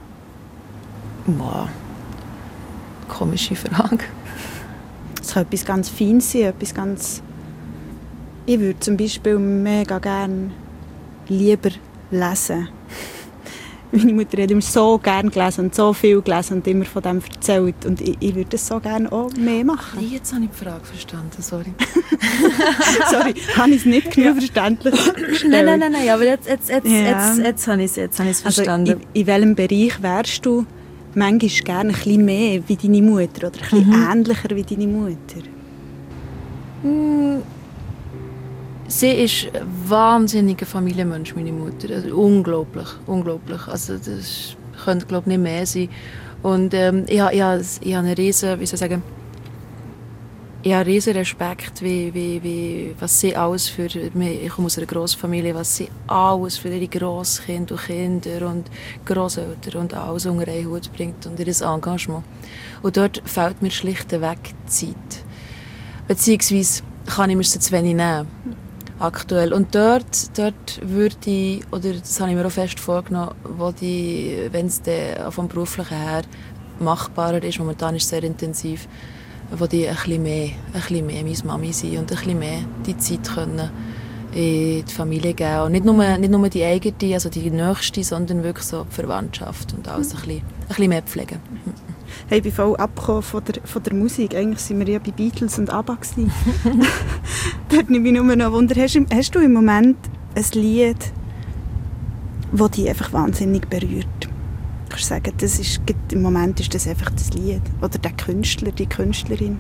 Wow. Komische Frage. Es kann etwas ganz Feines sein, etwas ganz... Ich würde zum Beispiel mega gerne lieber lesen. Meine Mutter hat immer so gerne gelesen und so viel gelesen und immer von dem erzählt. Und ich, ich würde das so gerne auch mehr machen. Nee, jetzt habe ich die Frage verstanden, sorry. Sorry, habe ich es nicht genug verständlich gestellt? Nein, nein, nein, nein, aber jetzt, jetzt, jetzt, ja. jetzt, jetzt habe ich es jetzt habe ich es verstanden. Also in, in welchem Bereich wärst du manchmal gerne ein bisschen mehr wie deine Mutter oder ein bisschen mhm. ähnlicher wie deine Mutter? Mm. Sie ist ein wahnsinniger Familienmensch, meine Mutter. Also unglaublich, unglaublich. Also das könnte, glaube ich, nicht mehr sein. Und ähm, ich, ich, ich habe einen riesen, wie soll ich sagen, ich habe riesen Respekt, wie, wie, wie, was sie alles für, ich komme aus einer Grossfamilie, was sie alles für ihre Grosskinder und Kinder und Grosseltern und alles unter einen Hut bringt und ihr Engagement. Und dort fehlt mir schlichtweg die Zeit. Beziehungsweise kann ich mir sie zu wenig nehmen. Aktuell. Und dort, dort würde ich, oder das habe ich mir auch fest vorgenommen, wo die, wenn es vom Beruflichen her machbarer ist, momentan ist es sehr intensiv, wo die ein bisschen mehr, ein bisschen mehr meine Mami sind und ein bisschen mehr die Zeit können in die Familie geben. Und nicht nur, nicht nur die eigene, also die nächste, sondern wirklich so die Verwandtschaft und alles ein bisschen, ein bisschen mehr pflegen. Hey, ich bin voll abgekommen von der, von der Musik. Eigentlich waren wir ja bei Beatles und ABBA. Dort nimmt mich nur noch Wunder. Hast, hast du im Moment ein Lied, das dich einfach wahnsinnig berührt? Kannst du sagen, das ist, im Moment ist das einfach das Lied? Oder der Künstler, die Künstlerin?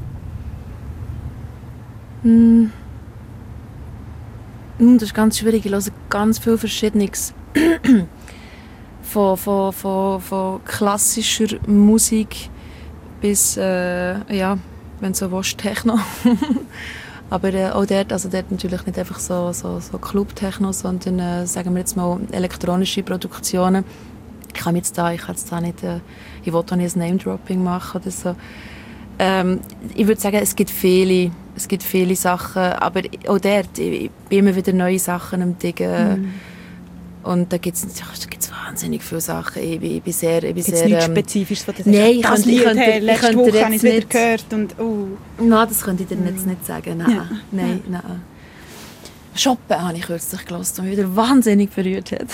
Mm. Das ist ganz schwierig. Ich höre ganz viel Verschiedenes. Von, von, von, von klassischer Musik bis, äh, ja, wenn du so willst, Techno. Aber äh, auch dort, also dort natürlich nicht einfach so, so, so Club-Techno, sondern, äh, sagen wir jetzt mal, elektronische Produktionen. Ich kann jetzt da, ich kann jetzt da nicht, äh, ich will auch nicht ein Name-Dropping machen oder so. Ähm, ich würde sagen, es gibt viele, es gibt viele Sachen, aber auch dort, ich, ich bin immer wieder neue Sachen am Diggen. Mm. Und da gibt es wahnsinnig viele Sachen. Ich, ich bin sehr, ich bin sehr nichts ähm, Spezifisches, was du sagst? Nein, ich das könnte, Lied, ich könnte, hey, letzte ich könnte Woche habe ich es wieder nicht, gehört. Und, oh. Nein, das könnte ich dir jetzt mm. nicht sagen. Nein, ja. nein, ja. nein. Chopin habe ich kürzlich gehört, was mich wieder wahnsinnig berührt hat.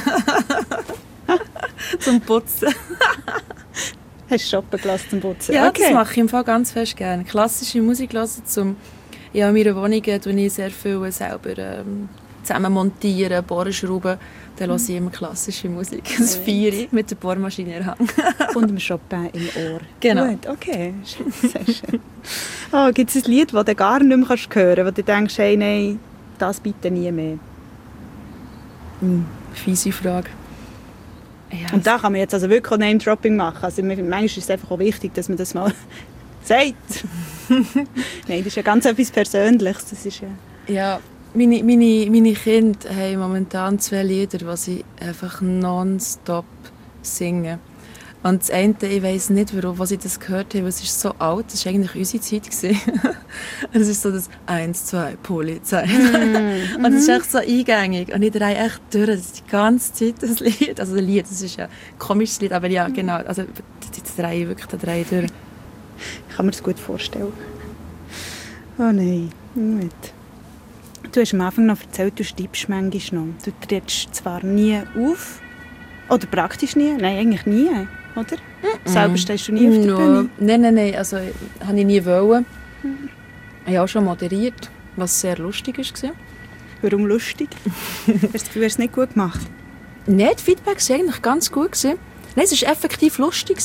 Zum Putzen. Hast du Chopin gelassen zum Putzen? Ja, okay. das mache ich im Fall ganz fest gerne. Klassische Musik hören zum... Ja, in meiner Wohnung tue ich sehr viel selber ähm, zusammen montieren, bohren, schrauben. Dann höre ich immer klassische Musik. Das feiere ich mit der Bohrmaschine in Hand. Und dem Chopin im Ohr. Genau. Gut, okay. Sehr schön. Oh, gibt es ein Lied, das du gar nicht mehr hören kannst, wo du denkst, hey, nein, das bitte nie mehr? Hm, fiese Frage. Ja, und da kann man jetzt also wirklich auch Name-Dropping machen. Also manchmal ist es einfach auch wichtig, dass man das mal sagt. Nein, das ist ja ganz etwas Persönliches. Das ist ja... Ja, meine, meine, meine Kinder haben momentan zwei Lieder, die sie einfach nonstop singen. Und das eine, ich weiss nicht, warum, was ich das gehört habe, es ist so alt, das war eigentlich unsere Zeit. Es ist so das eins, zwei, Polizei. Mm, und es ist echt so eingängig. Und ich drehe echt durch, das ist die ganze Zeit das Lied. Also das Lied, das ist ja ein komisches Lied, aber ja, genau. Also das drehe ich wirklich, das drehe ich durch. Ich kann mir das gut vorstellen. Oh nein, nicht. Du hast am Anfang noch erzählt, du schreibst manchmal noch. Du trittst zwar nie auf, oder praktisch nie, nein, eigentlich nie, oder? Mm-mm. Selber stehst du nie auf der no. Bühne? Nein, nein, nein, also habe ich nie wollen. Mm. Ich habe auch schon moderiert, was sehr lustig war. Warum lustig? Hast du das Gefühl, du hast es nicht gut gemacht? Nein, die Feedbacks waren eigentlich ganz gut. Nein, es war effektiv lustig.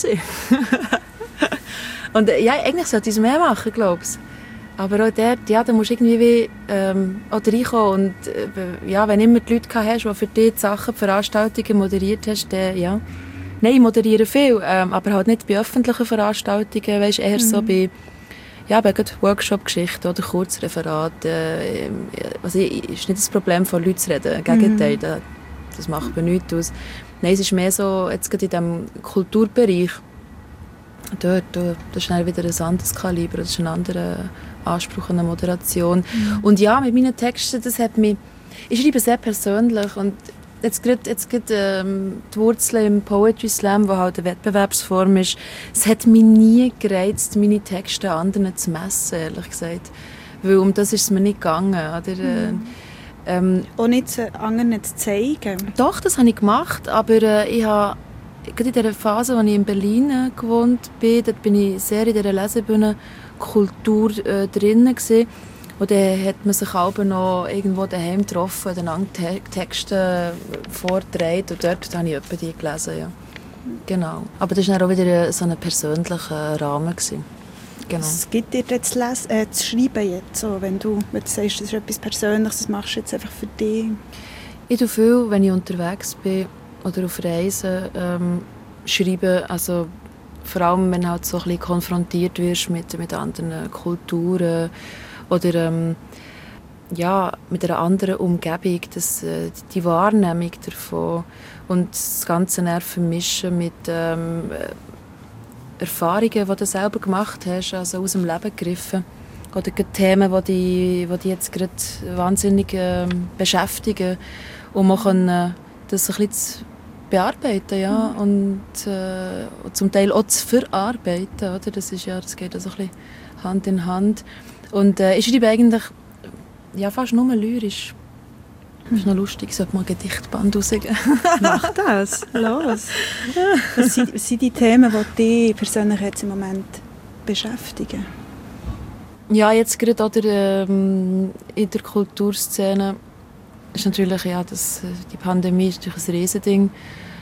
Und ja, eigentlich sollte ich es mehr machen, glaube ich. Aber auch dort, ja, da musst du irgendwie ähm, auch reinkommen. Und äh, ja, wenn immer die Leute hast, die für dich die Sachen, die Veranstaltungen moderiert hast, dann, ja. Nein, ich moderiere viel, ähm, aber halt nicht bei öffentlichen Veranstaltungen, weißt, eher mhm. so bei, ja, bei Workshop-Geschichten oder Kurzreferaten. Äh, also, ist nicht das Problem, von Leuten zu reden. Im Gegenteil, mhm. das, das macht mir nichts aus. Nein, es ist mehr so, jetzt gerade in diesem Kulturbereich, dort, das ist dann wieder ein anderes Kaliber, das ist ein anderer Anspruch an eine Moderation. Mhm. Und ja, mit meinen Texten, das hat mich, ich schreibe sehr persönlich und jetzt gerade, jetzt gerade ähm, die Wurzeln im Poetry Slam, wo halt eine Wettbewerbsform ist, es hat mich nie gereizt, meine Texte anderen zu messen, ehrlich gesagt. Weil um das ist es mir nicht gegangen. Oder, mhm. ähm, auch nicht zu anderen zu zeigen? Doch, das habe ich gemacht, aber äh, ich habe gerade in dieser Phase, als ich in Berlin äh, gewohnt bin, dort bin ich sehr in dieser Lesebühnenkultur äh, drin gewesen. Und dann hat man sich auch noch irgendwo daheim getroffen, dann Te- Texte vorgetragen und dort habe ich etwa die gelesen. Ja. Genau. Aber das war dann auch wieder so ein persönlicher Rahmen gewesen. Genau. Was gibt dir das Les- äh, zu schreiben jetzt, so, wenn, du, wenn du sagst, das ist etwas Persönliches, das machst du jetzt einfach für dich? Ich tue viel, wenn ich unterwegs bin oder auf Reisen ähm, schreiben, also vor allem, wenn du halt so ein bisschen konfrontiert wirst mit, mit anderen Kulturen oder ähm, ja, mit einer anderen Umgebung, das, äh, die Wahrnehmung davon und das Ganze vermischen mit ähm, Erfahrungen, die du selber gemacht hast, also aus dem Leben gegriffen. Oder Themen, die dich, die dich jetzt gerade wahnsinnig äh, beschäftigen und man kann äh, das ein bisschen bearbeiten, ja, mhm. und, äh, und zum Teil auch zu verarbeiten, oder? Das ist ja, das geht also ein bisschen Hand in Hand. Und äh, ich schreibe eigentlich ja, fast nur lyrisch. Das ist noch lustig, ich sollte mal ein Gedichtband rausgeben. Mach das, los. Was sind, was sind die Themen, die dich persönlich jetzt im Moment beschäftigen? Ja, jetzt gerade oder, ähm, in der Kulturszene ist natürlich, ja, das, die Pandemie ist natürlich ein Riesending.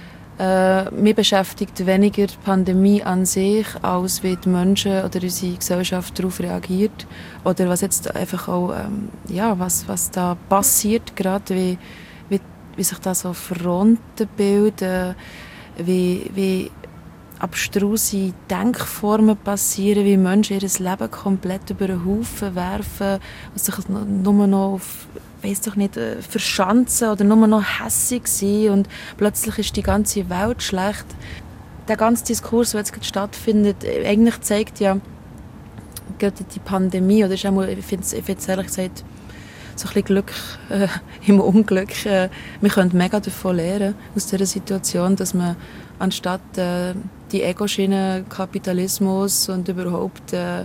Äh, mich beschäftigt weniger die Pandemie an sich, als wie die Menschen oder unsere Gesellschaft darauf reagiert. Oder was jetzt einfach auch, ähm, ja, was, was da passiert gerade, wie, wie, wie sich da so Fronten bilden, wie, wie abstruse Denkformen passieren, wie Menschen ihr Leben komplett über den Haufen werfen, was sich nur noch auf, weiss doch nicht, verschanzen oder nur noch hässig sein und plötzlich ist die ganze Welt schlecht. Der ganze Diskurs, der jetzt gerade stattfindet, eigentlich zeigt ja gerade die Pandemie, oder ist auch mal, ich finde es ehrlich gesagt so ein bisschen Glück äh, im Unglück. Äh, wir können mega davon lernen, aus dieser Situation, dass man anstatt äh, die Ego-Schiene, Kapitalismus und überhaupt, äh,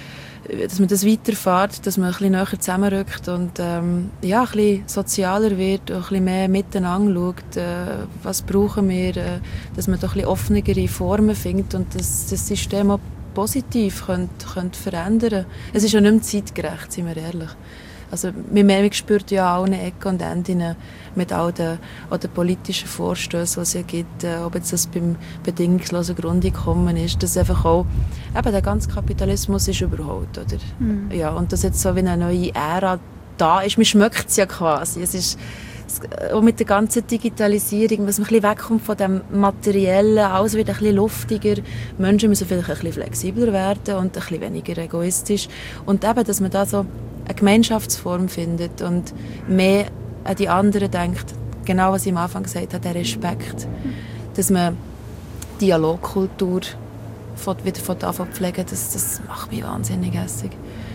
dass man das weiterfährt, dass man ein bisschen näher zusammenrückt und ähm, ja, ein bisschen sozialer wird, ein bisschen mehr miteinander schaut, äh, was brauchen wir, äh, dass man doch ein bisschen offenere Formen findet und das, das System auch positiv könnte, könnte verändern. Es ist ja nicht mehr zeitgerecht, sind wir ehrlich. Also, wir spüren ja an allen Ecken und Enden mit all den, all den politischen Vorstößen, die es ja gibt, äh, ob jetzt das beim bedingungslosen Grundeinkommen ist, dass einfach auch eben der ganze Kapitalismus ist überholt, oder? Mhm. Ja, und dass jetzt so wie eine neue Ära da ist, man schmeckt es ja quasi. Es ist auch mit der ganzen Digitalisierung, dass man ein bisschen wegkommt von dem Materiellen, alles wird ein bisschen luftiger, Menschen müssen vielleicht ein bisschen flexibler werden und ein bisschen weniger egoistisch und eben, dass man da so eine Gemeinschaftsform findet und mehr an die anderen denkt, genau was ich am Anfang gesagt habe, der Respekt, dass man Dialogkultur von, wieder von davon pflegen, das, das macht mich wahnsinnig hässig.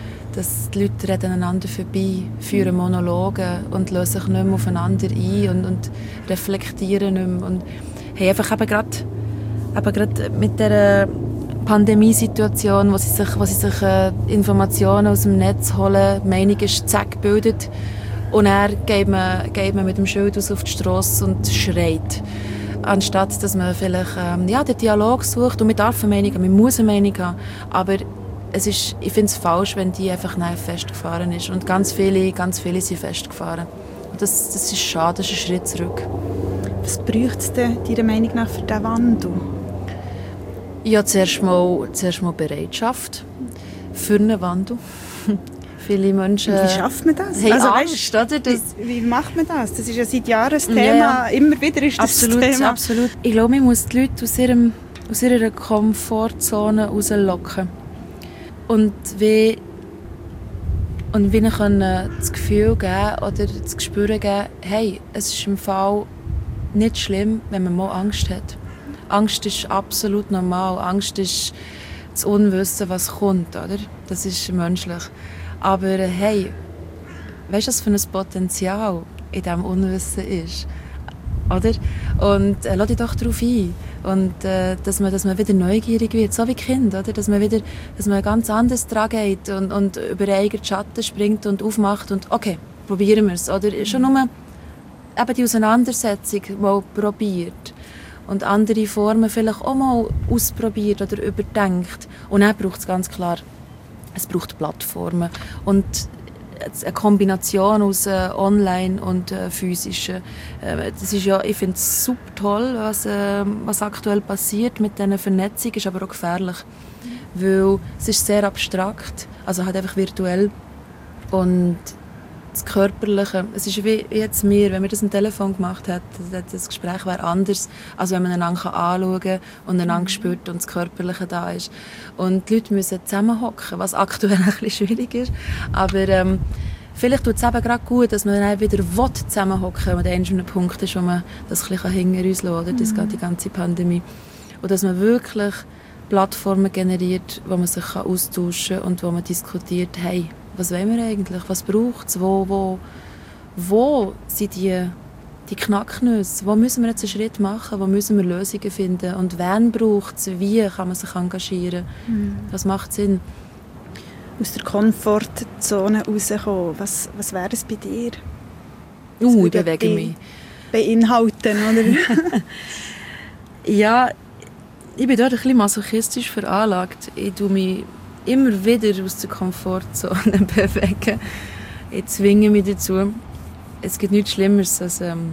Dass die Leute reden einander vorbei, führen Monologe und lösen sich nicht mehr aufeinander ein und, und reflektieren nicht mehr. Und hey, einfach eben gerade, eben gerade mit der Pandemiesituation, wo sie sich, wo sie sich äh, Informationen aus dem Netz holen, die Meinung ist zack gebildet und dann geht man, geht man mit dem Schild aus auf die Strasse und schreit. Anstatt dass man vielleicht ähm, ja, den Dialog sucht und man darf eine Meinung haben, man muss eine Meinung haben, aber es ist, ich finde es falsch, wenn die einfach festgefahren ist. Und ganz viele, ganz viele sind festgefahren. Und das, das ist schade, das ist ein Schritt zurück. Was braucht es denn deiner Meinung nach für diesen Wandel? Ja, zuerst mal, zuerst mal Bereitschaft für einen Wandel. Viele Menschen wie schafft man das? Haben also, Angst, weißt, oder? Das wie, wie macht man das? Das ist ja seit Jahren das Thema. Ja, immer wieder ist das absolut, das Thema. Absolut. Ich glaube, man muss die Leute aus, ihrem, aus ihrer Komfortzone rauslocken. Und wie, und wie ihnen das Gefühl geben oder das Gespür geben, hey, es ist im Fall nicht schlimm, wenn man mal Angst hat. Angst ist absolut normal. Angst ist das Unwissen, was kommt, oder? Das ist menschlich. Aber hey, weißt du, was für ein Potenzial in diesem Unwissen ist? Oder? Und äh, lass dich doch darauf ein. Und äh, dass, man, dass man wieder neugierig wird, so wie Kind, oder? Dass man wieder dass man ganz anders dran geht und, und über den eigenen Schatten springt und aufmacht und okay, probieren wir es. Oder schon nur eben die Auseinandersetzung mal probiert und andere Formen vielleicht auch mal ausprobiert oder überdenkt. Und dann braucht es ganz klar, es braucht Plattformen und eine Kombination aus äh, online und äh, physischen. Äh, das ist ja, ich finde es super toll, was, äh, was aktuell passiert mit dieser Vernetzung, ist aber auch gefährlich, weil es ist sehr abstrakt, also halt einfach virtuell und das Körperliche, es ist wie jetzt mir, wenn wir das am Telefon gemacht hätten, das Gespräch wäre anders, als wenn man einander anschauen kann und einander spürt und das Körperliche da ist. Und die Leute müssen zusammenhocken, was aktuell ein bisschen schwierig ist, aber ähm, vielleicht tut es eben gerade gut, dass man dann wieder zusammenhocken will, und dann ist ein Punkt ist, wo man das ein bisschen hinter uns lassen kann, das geht die ganze Pandemie. Und dass man wirklich Plattformen generiert, wo man sich austauschen kann und wo man diskutiert, hey, was wollen wir eigentlich? Was braucht es? Wo, wo, wo sind die, die Knacknüsse? Wo müssen wir jetzt einen Schritt machen? Wo müssen wir Lösungen finden? Und wen braucht es? Wie kann man sich engagieren? Mhm. Was macht Sinn? Aus der Komfortzone rauskommen. Was, was wäre es bei dir? Uh, ich bewege mich. Beinhalten, oder? Ja, ich bin dort ein bisschen masochistisch veranlagt. Ich tue mich immer wieder aus der Komfortzone bewegen. Ich zwinge mich dazu. Es gibt nichts Schlimmeres, als ähm,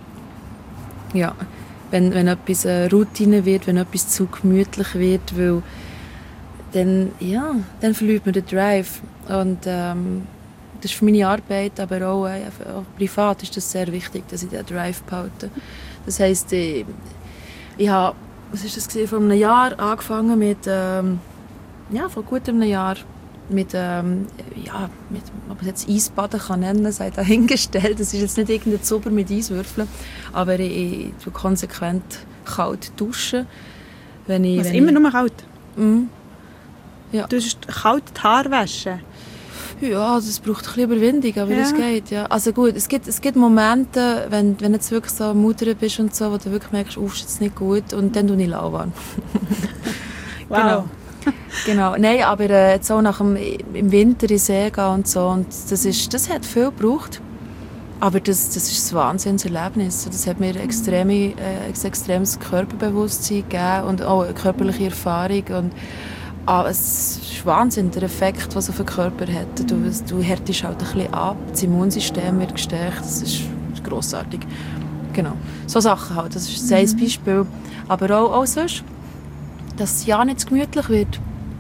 ja, wenn, wenn etwas eine Routine wird, wenn etwas zu gemütlich wird, weil dann, ja, dann verliert man den Drive. Und ähm, das ist für meine Arbeit, aber auch, äh, auch privat ist das sehr wichtig, dass ich den Drive behalte. Das heisst, ich, ich habe was war das gewesen? Vor einem Jahr angefangen mit, ähm, ja, vor gut einem Jahr mit, ähm, ja, mit, ob man jetzt Eisbaden kann nennen, sei dahingestellt. Das ist jetzt nicht irgendein Zuber mit Eiswürfeln, aber ich, ich tue konsequent kalt duschen. Wenn ich, Was, wenn immer ich, nur kalt? Mm, ja. Du hast kalt die Haare waschen? Ja, das braucht ein bisschen Überwindung, aber Ja. das geht, ja. Also gut, es gibt, es gibt Momente, wenn, wenn du jetzt wirklich so Mutter bist und so, wo du wirklich merkst, oh, ist jetzt nicht gut, und dann tue ich lauwarm. Wow. Genau. Genau, nein, aber äh, jetzt auch nach dem, im Winter in den See gehen und so, und das, ist, das hat viel gebraucht, aber das, das ist ein Wahnsinnserlebnis. Das hat mir extreme, äh, ein extremes Körperbewusstsein gegeben und auch eine körperliche Erfahrung, und ah, es ist Wahnsinn, der Effekt, was es auf den Körper hat. Du, du härtest halt ein bisschen ab, das Immunsystem wird gestärkt, das ist, das ist grossartig. Genau, so Sachen halt, das ist ein Mhm. Beispiel, aber auch, auch sonst, dass es ja nicht zu gemütlich wird.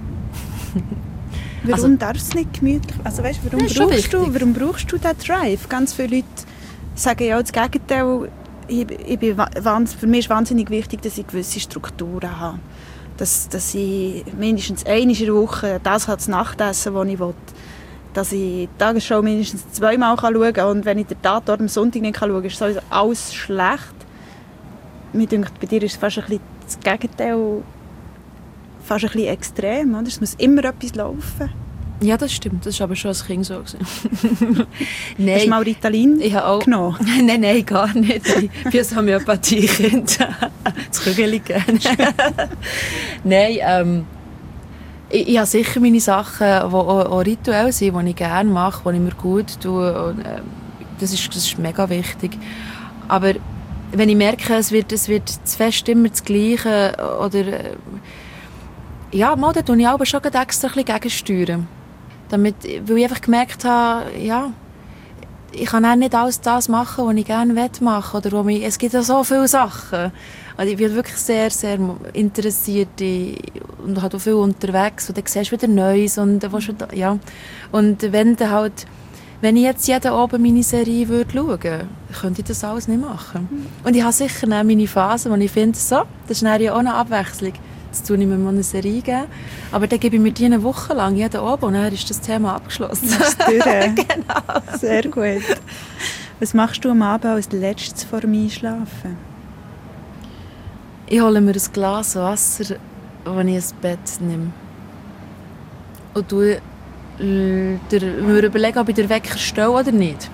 Warum Also- darf es nicht gemütlich? Also weißt, warum, Das ist schon brauchst du, wichtig. warum brauchst du diesen Drive? Ganz viele Leute sagen ja das Gegenteil. Ich, ich bin, wa- wahns- für mich ist wahnsinnig wichtig, dass ich gewisse Strukturen habe. Dass, dass ich mindestens einmal in der Woche das habe, das Nachtessen, das ich will. Dass ich die Tagesschau mindestens zweimal schauen kann. Und wenn ich den Tatort am Sonntag nicht schauen kann, ist sowieso alles schlecht. Mir denkt, bei dir ist es fast ein bisschen das Gegenteil, fast ein bisschen extrem. Oder? Es muss immer etwas laufen. Ja, das stimmt, das war aber schon als Kind so. gewesen. Hast du Nein, mal Ritalin ich habe auch... genommen? Nein, nein, gar nicht. Ich bin ein Homöopathie-Kind. Das Kügeli gerne. Nein, ähm, ich, ich habe sicher meine Sachen, die auch, auch rituell sind, die ich gerne mache, die ich mir gut tue. Und, ähm, das, ist, das ist mega wichtig. Aber wenn ich merke, es wird, es wird zu fest immer das Gleiche, oder... Äh, ja, mal, da tue ich aber schon extra ein bisschen gegensteuern. Damit, weil ich einfach gemerkt habe, ja, ich kann auch nicht alles das machen, was ich gerne machen will. Oder wo mich, es gibt ja so viele Sachen. Also ich bin wirklich sehr, sehr interessiert ich, und halt auch viel unterwegs. Und dann siehst du wieder Neues. Und, ja. und wenn, dann halt, wenn ich jetzt jeden Abend meine Serie würde schauen würde, könnte ich das alles nicht machen. Und ich habe sicher auch meine Phasen, wo ich finde, so, das ist dann ja auch eine Abwechslung. Jetzt tue ich mir mal eine Serie geben. Aber dann gebe ich mir die eine Woche lang jeden Abend und dann ist das Thema abgeschlossen. Das ist durch. Genau. Sehr gut. Was machst du am Abend als letztes vor dem Einschlafen? Ich hole mir ein Glas Wasser, wenn ich ins Bett nehme. Und tue, äh, der, mir überlegen, ob ich den Wecker stelle oder nicht.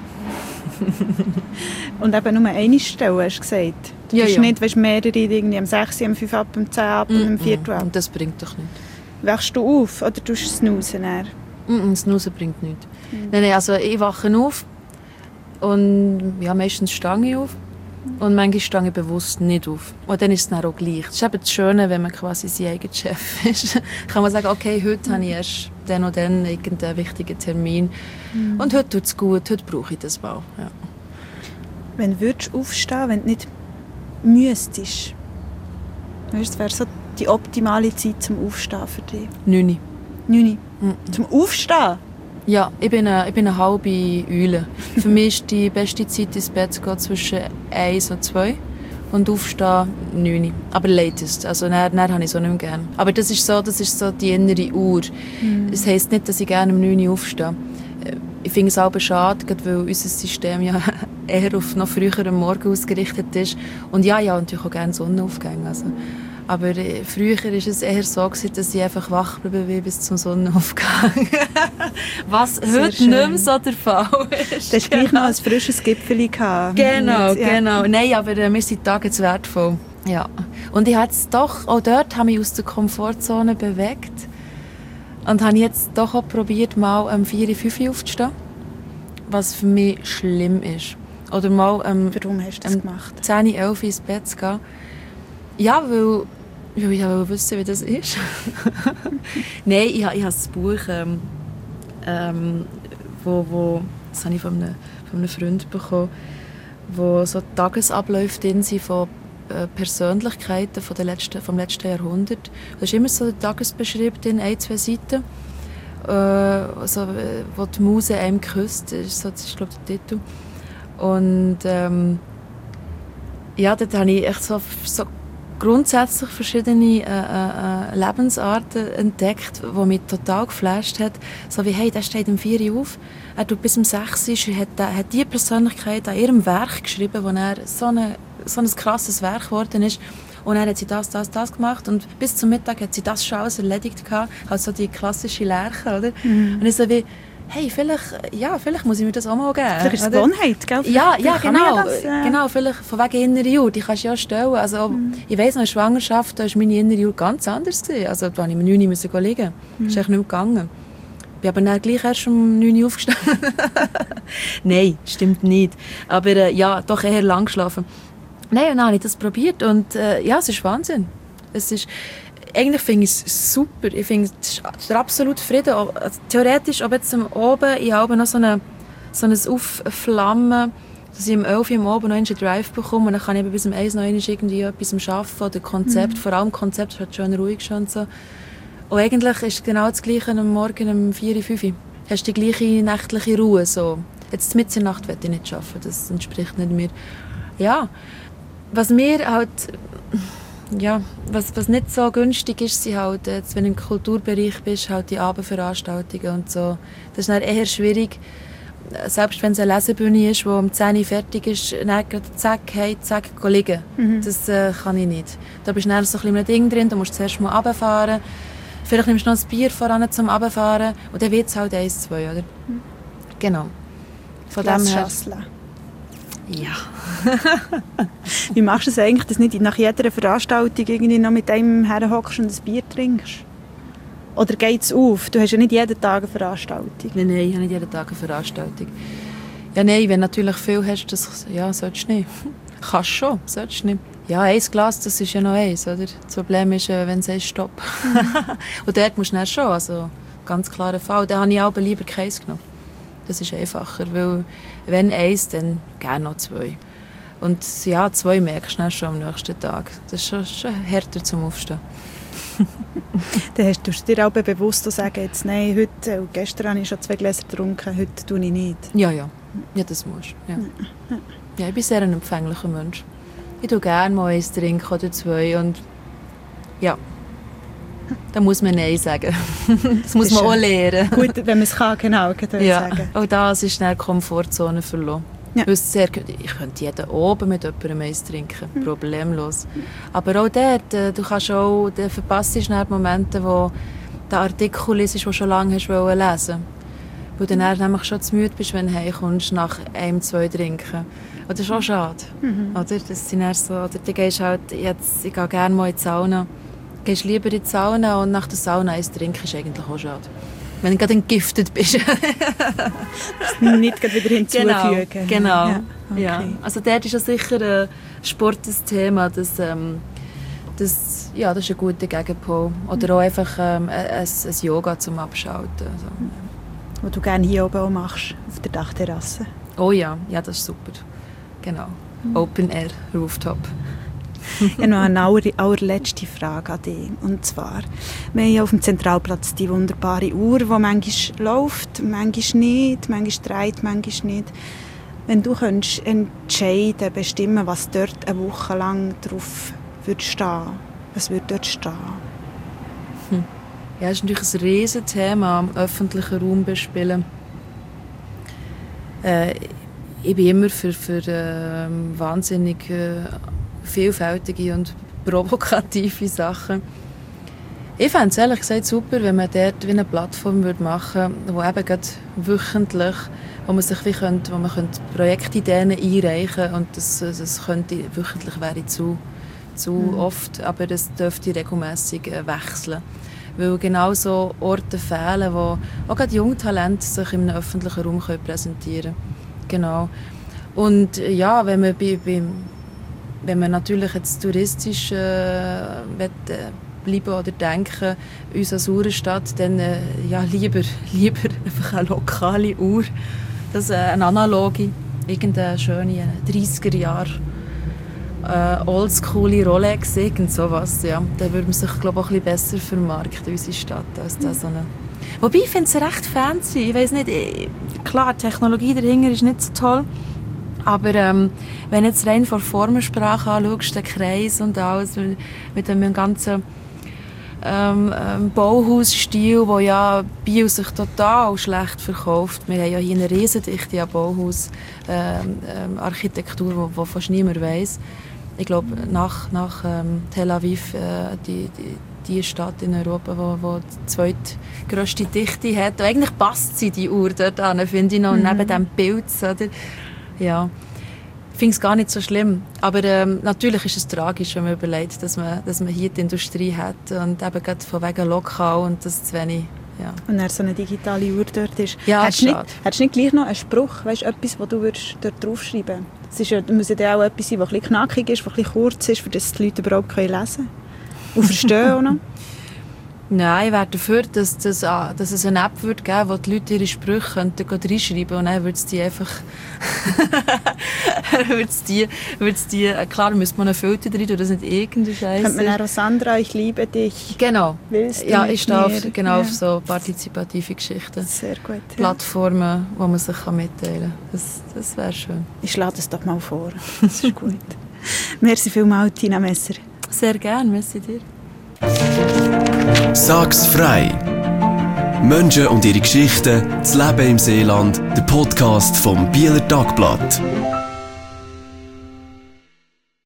Und eben nur eine Stelle, hast du gesagt? Du Ja, bist ja. nicht, weißt, mehrere, irgendwie am sechs, am fünf ab, am zehn ab und am vier ab. Und das bringt doch nichts. Wachst du auf oder tust du snoozen? dann? Mm, das Nussen bringt nichts. Nein, nein, also ich wache auf und ja, meistens stehe ich auf und manchmal stehe ich bewusst nicht auf. Und dann ist es dann auch gleich. Das ist eben das Schöne, wenn man quasi sein eigener Chef ist. Kann man sagen, okay, heute habe ich erst dann und dann irgendeinen wichtigen Termin und heute tut es gut, heute brauche ich das mal. Ja. Wenn würdest du aufstehen, wenn du nicht müsstest? Weißt, das wäre so die optimale Zeit zum Aufstehen für dich. neun. neun. Mhm. Zum Aufstehen? Ja, ich bin eine, ich bin eine halbe Eule. Für mich ist die beste Zeit ins Bett zu gehen zwischen eins und zwei und aufstehen neun. Aber latest, also dann, dann habe ich so nicht mehr gerne. Aber das ist so, das ist so die innere Uhr. Mhm. Das heisst nicht, dass ich gerne um neun Uhr aufstehe. Ich finde es aber schade, gerade weil unser System ja eher auf noch früher am Morgen ausgerichtet ist. Und ja, ja, und ich auch gerne Sonnenaufgänge. Also. Aber äh, früher war es eher so, gewesen, dass ich einfach wach geblieben bin bis zum Sonnenaufgang. Was Sehr heute schön. nicht mehr so der Fall ist. Du hast gleich noch ein frisches Gipfeli gehabt. Genau, Ja. genau. Nein, aber äh, wir sind Tage zu wertvoll. Ja. Und ich habe jetzt doch, auch dort habe ich aus der Komfortzone bewegt. Und habe jetzt doch auch probiert, mal um vier, fünf Uhr aufzustehen. Was für mich schlimm ist. Oder mal um Warum hast du das Ähm, gemacht? zehn, elf ins Bett zu gehen. Ja, weil, weil ich ja wissen, wie das ist. Nein, ich, ich habe das Buch, ähm, ähm, wo, wo, das habe ich von einem, von einem Freund bekommen, wo so Tagesabläufe drin sind von äh, Persönlichkeiten von der letzten, vom letzten Jahrhundert. Da ist immer so ein Tagesbeschrieb drin, ein, zwei Seiten, äh, also, äh, wo die Muse einem küsst, das ist, so, das ist glaube ich, der Titel. Und ähm, ja, dort habe ich echt so, so grundsätzlich verschiedene äh, äh, Lebensarten entdeckt, die mich total geflasht hat. So wie, hey, der steht um vier Uhr auf, er tut bis um sechs Uhr, er hat, hat die Persönlichkeit an ihrem Werk geschrieben, wo er so, eine, so ein krasses Werk geworden ist. Und dann hat sie das, das, das gemacht und bis zum Mittag hat sie das schon alles erledigt gehabt. Also die klassische Lerche, oder? Mhm. Und ich so wie, hey, vielleicht, ja, vielleicht muss ich mir das auch mal geben. Vielleicht ist es Gewohnheit, gell? Ja, ja, genau. Das, äh... genau. Vielleicht von wegen innere Uhr, die kannst du ja stellen. Also, mhm. Ich weiss noch, in der Schwangerschaft, da war meine innere Uhr ganz anders gewesen. Also, da musste ich um neun Uhr liegen. Mhm. Das ist echt nicht mehr gegangen. Ich bin aber dann gleich erst um neun Uhr aufgestanden. Nein, stimmt nicht. Aber äh, ja, doch eher lang geschlafen. Nein, und dann habe ich das probiert und äh, ja, es ist Wahnsinn. Es ist, eigentlich finde ich es super. Ich finde es ist der absolute Frieden. Also, theoretisch, ob jetzt oben, ich habe noch so, eine, so ein Aufflammen, dass ich um elf Uhr am Abend noch einen Drive bekomme und dann kann ich bis um eins noch irgendwie etwas arbeiten oder Konzept, mhm. vor allem Konzept, ist halt schön ruhig schon und so. Und eigentlich ist genau das Gleiche am Morgen um vier Uhr, fünf Uhr. Hast du die gleiche nächtliche Ruhe. So. Jetzt mitten in der Nacht will ich nicht arbeiten, das entspricht nicht mir. Ja. Was mir halt, ja, was, was nicht so günstig ist, sind halt, jetzt, wenn du im Kulturbereich bist, halt die Abendveranstaltungen und so. Das ist dann eher schwierig, selbst wenn es eine Lesebühne ist, die um zehn Uhr fertig ist, dann zack, hey, zack, liegen. Mhm. Das äh, kann ich nicht. Da bist du dann so ein bisschen Ding drin, da musst du zuerst mal runterfahren. Vielleicht nimmst du noch ein Bier voran zum Runterfahren und dann wird es halt eins, zwei, oder? Mhm. Genau. Von dem her... Ja. Wie machst du es eigentlich, dass du nicht nach jeder Veranstaltung irgendwie noch mit einem herhockst und ein Bier trinkst? Oder geht es auf? Du hast ja nicht jeden Tag eine Veranstaltung. Nein, nein, ich habe nicht jeden Tag eine Veranstaltung. Ja, nein, wenn du natürlich viel hast, das ja, solltest du nicht. Kannst schon, solltest du nicht. Ja, ein Glas, das ist ja noch eins, oder? Das Problem ist, wenn es heißt Stopp. Und dort musst du dann schon, also ganz klarer Fall. Da habe ich auch lieber keins genommen. Das ist einfacher, weil wenn eins, dann gerne noch zwei. Und ja, zwei merkst du schon am nächsten Tag. Das ist schon, schon härter zum Aufstehen. Dann hast du dir auch bewusst zu sagen, jetzt, nein, heute, und gestern habe ich schon zwei Gläser getrunken, heute tue ich nicht. Ja, ja, ja das musst du. Ja. Ja, ich bin sehr ein empfänglicher Mensch. Ich tue gerne mal eins trinken oder zwei und ja. Da muss man Nein sagen. Das muss das man auch lernen. Gut, wenn man es kann, genau, kann ja. sagen. Auch das ist eine Komfortzone verloren. Ja. Sehr, ich könnte jeden oben mit jemandem eins trinken, mhm. problemlos. Aber auch dort, du kannst auch, du verpasst Momente, wo der Artikel ist, den du schon lange hast lesen wolltest. Weil du dann nämlich schon zu müde bist, wenn du heimkommst, nach einem, zwei trinken. Und das ist auch schade. Mhm. Oder? Das sind so, oder du gehst halt, jetzt, ich gehe gerne mal in die Sauna. Du gehst lieber in die Sauna und nach der Sauna eins trinken ist eigentlich auch schade. Wenn du gerade entgiftet bist. Nicht wieder hinzufügen. Genau, genau. Ja, okay. Ja. Also dort ist ja sicher äh, Sport das Thema. Das, ähm, das, ja, das ist ein guter Gegenpol. Oder auch einfach ähm, ein, ein Yoga zum Abschalten. Also, ja. Was du gerne hier oben auch machst, auf der Dachterrasse. Oh ja, ja, das ist super. Genau. Mhm. Open Air, Rooftop. Ich habe noch eine aller, allerletzte Frage an dich. Und zwar, wir haben ja auf dem Zentralplatz die wunderbare Uhr, die manchmal läuft, manchmal nicht, manchmal dreht, manchmal nicht. Wenn du könntest entscheiden, bestimmen, was dort eine Woche lang drauf würde stehen, was würde dort stehen? Hm. Ja, das ist natürlich ein Riesenthema, am öffentlichen Raum bespielen. Äh, ich bin immer für, für äh, wahnsinnig äh, vielfältige und provokative Sachen. Ich fände es ehrlich gesagt super, wenn man dort wie eine Plattform machen würde, wo eben gerade wöchentlich, wo man sich wie könnte, wo man könnte Projektideen einreichen und das, das könnte wöchentlich wäre zu, zu mhm. oft, aber das dürfte regelmässig wechseln. Weil genau so Orte fehlen, wo auch gerade junge Talente sich im öffentlichen Raum präsentieren können. Genau. Und ja, wenn man bei, bei Wenn man natürlich jetzt touristisch äh, will, äh, bleiben oder denken, uns als Uhrenstadt, dann äh, ja, lieber, lieber einfach eine lokale Uhr, das, äh, eine analoge, irgendeine schöne dreißiger Jahre äh, oldschoole Rolex, irgend sowas. Ja. Dann würde man sich, glaube ich, auch ein bisschen besser vermarkten, unsere Stadt, als das so eine. Wobei, ich finde es recht fancy. Ich weiss nicht, klar, die Technologie dahinter ist nicht so toll. Aber ähm, wenn du jetzt rein von Formensprache anschaust, den Kreis und alles, mit dem ganzen ähm, ähm, Bauhausstil, der ja Biel sich total schlecht verkauft. Wir haben ja hier eine Riesendichte an Bauhausarchitektur, die fast niemand weiss. Ich glaube, nach, nach ähm, Tel Aviv, äh, die, die, die Stadt in Europa, die die zweitgrösste Dichte hat. Und eigentlich passt sie, die Uhr dort an, finde ich noch, mhm. neben dem Pilz. Oder? Ja. Ich finde es gar nicht so schlimm. Aber ähm, natürlich ist es tragisch, wenn man überlegt, dass man, dass man hier die Industrie hat und eben gerade von wegen lokal und das zu wenig. Ja. Und dann so eine digitale Uhr dort ist. Ja, hättest du nicht, hättest nicht gleich noch einen Spruch, weißt, etwas, was du dort draufschreiben würdest? Es ist ja, muss ja auch etwas sein, das ein bisschen knackig ist, das ein bisschen kurz ist, damit die Leute überhaupt lesen können. Und verstehen auch noch. Nein, ich wäre dafür, dass, dass, dass es eine App wird geben, wo die Leute ihre Sprüche könnten reinschreiben könnten und dann würde es die einfach... wird's die, wird's die, klar, müsste man einen Filter drin tun, das ist nicht irgendeine Scheiße. Könnte man auch Sandra, ich liebe dich. Genau. Willst du ja, ich stehe auf, genau ja. auf so partizipative Geschichten. Sehr gut. Ja. Plattformen, wo man sich mitteilen kann. Das, das wäre schön. Ich schlage das doch mal vor. Das ist gut. Merci vielmals, Tina Messer. Sehr gerne, merci dir. Sag's frei! Menschen und ihre Geschichten, das Leben im Seeland, der Podcast vom Bieler Tagblatt.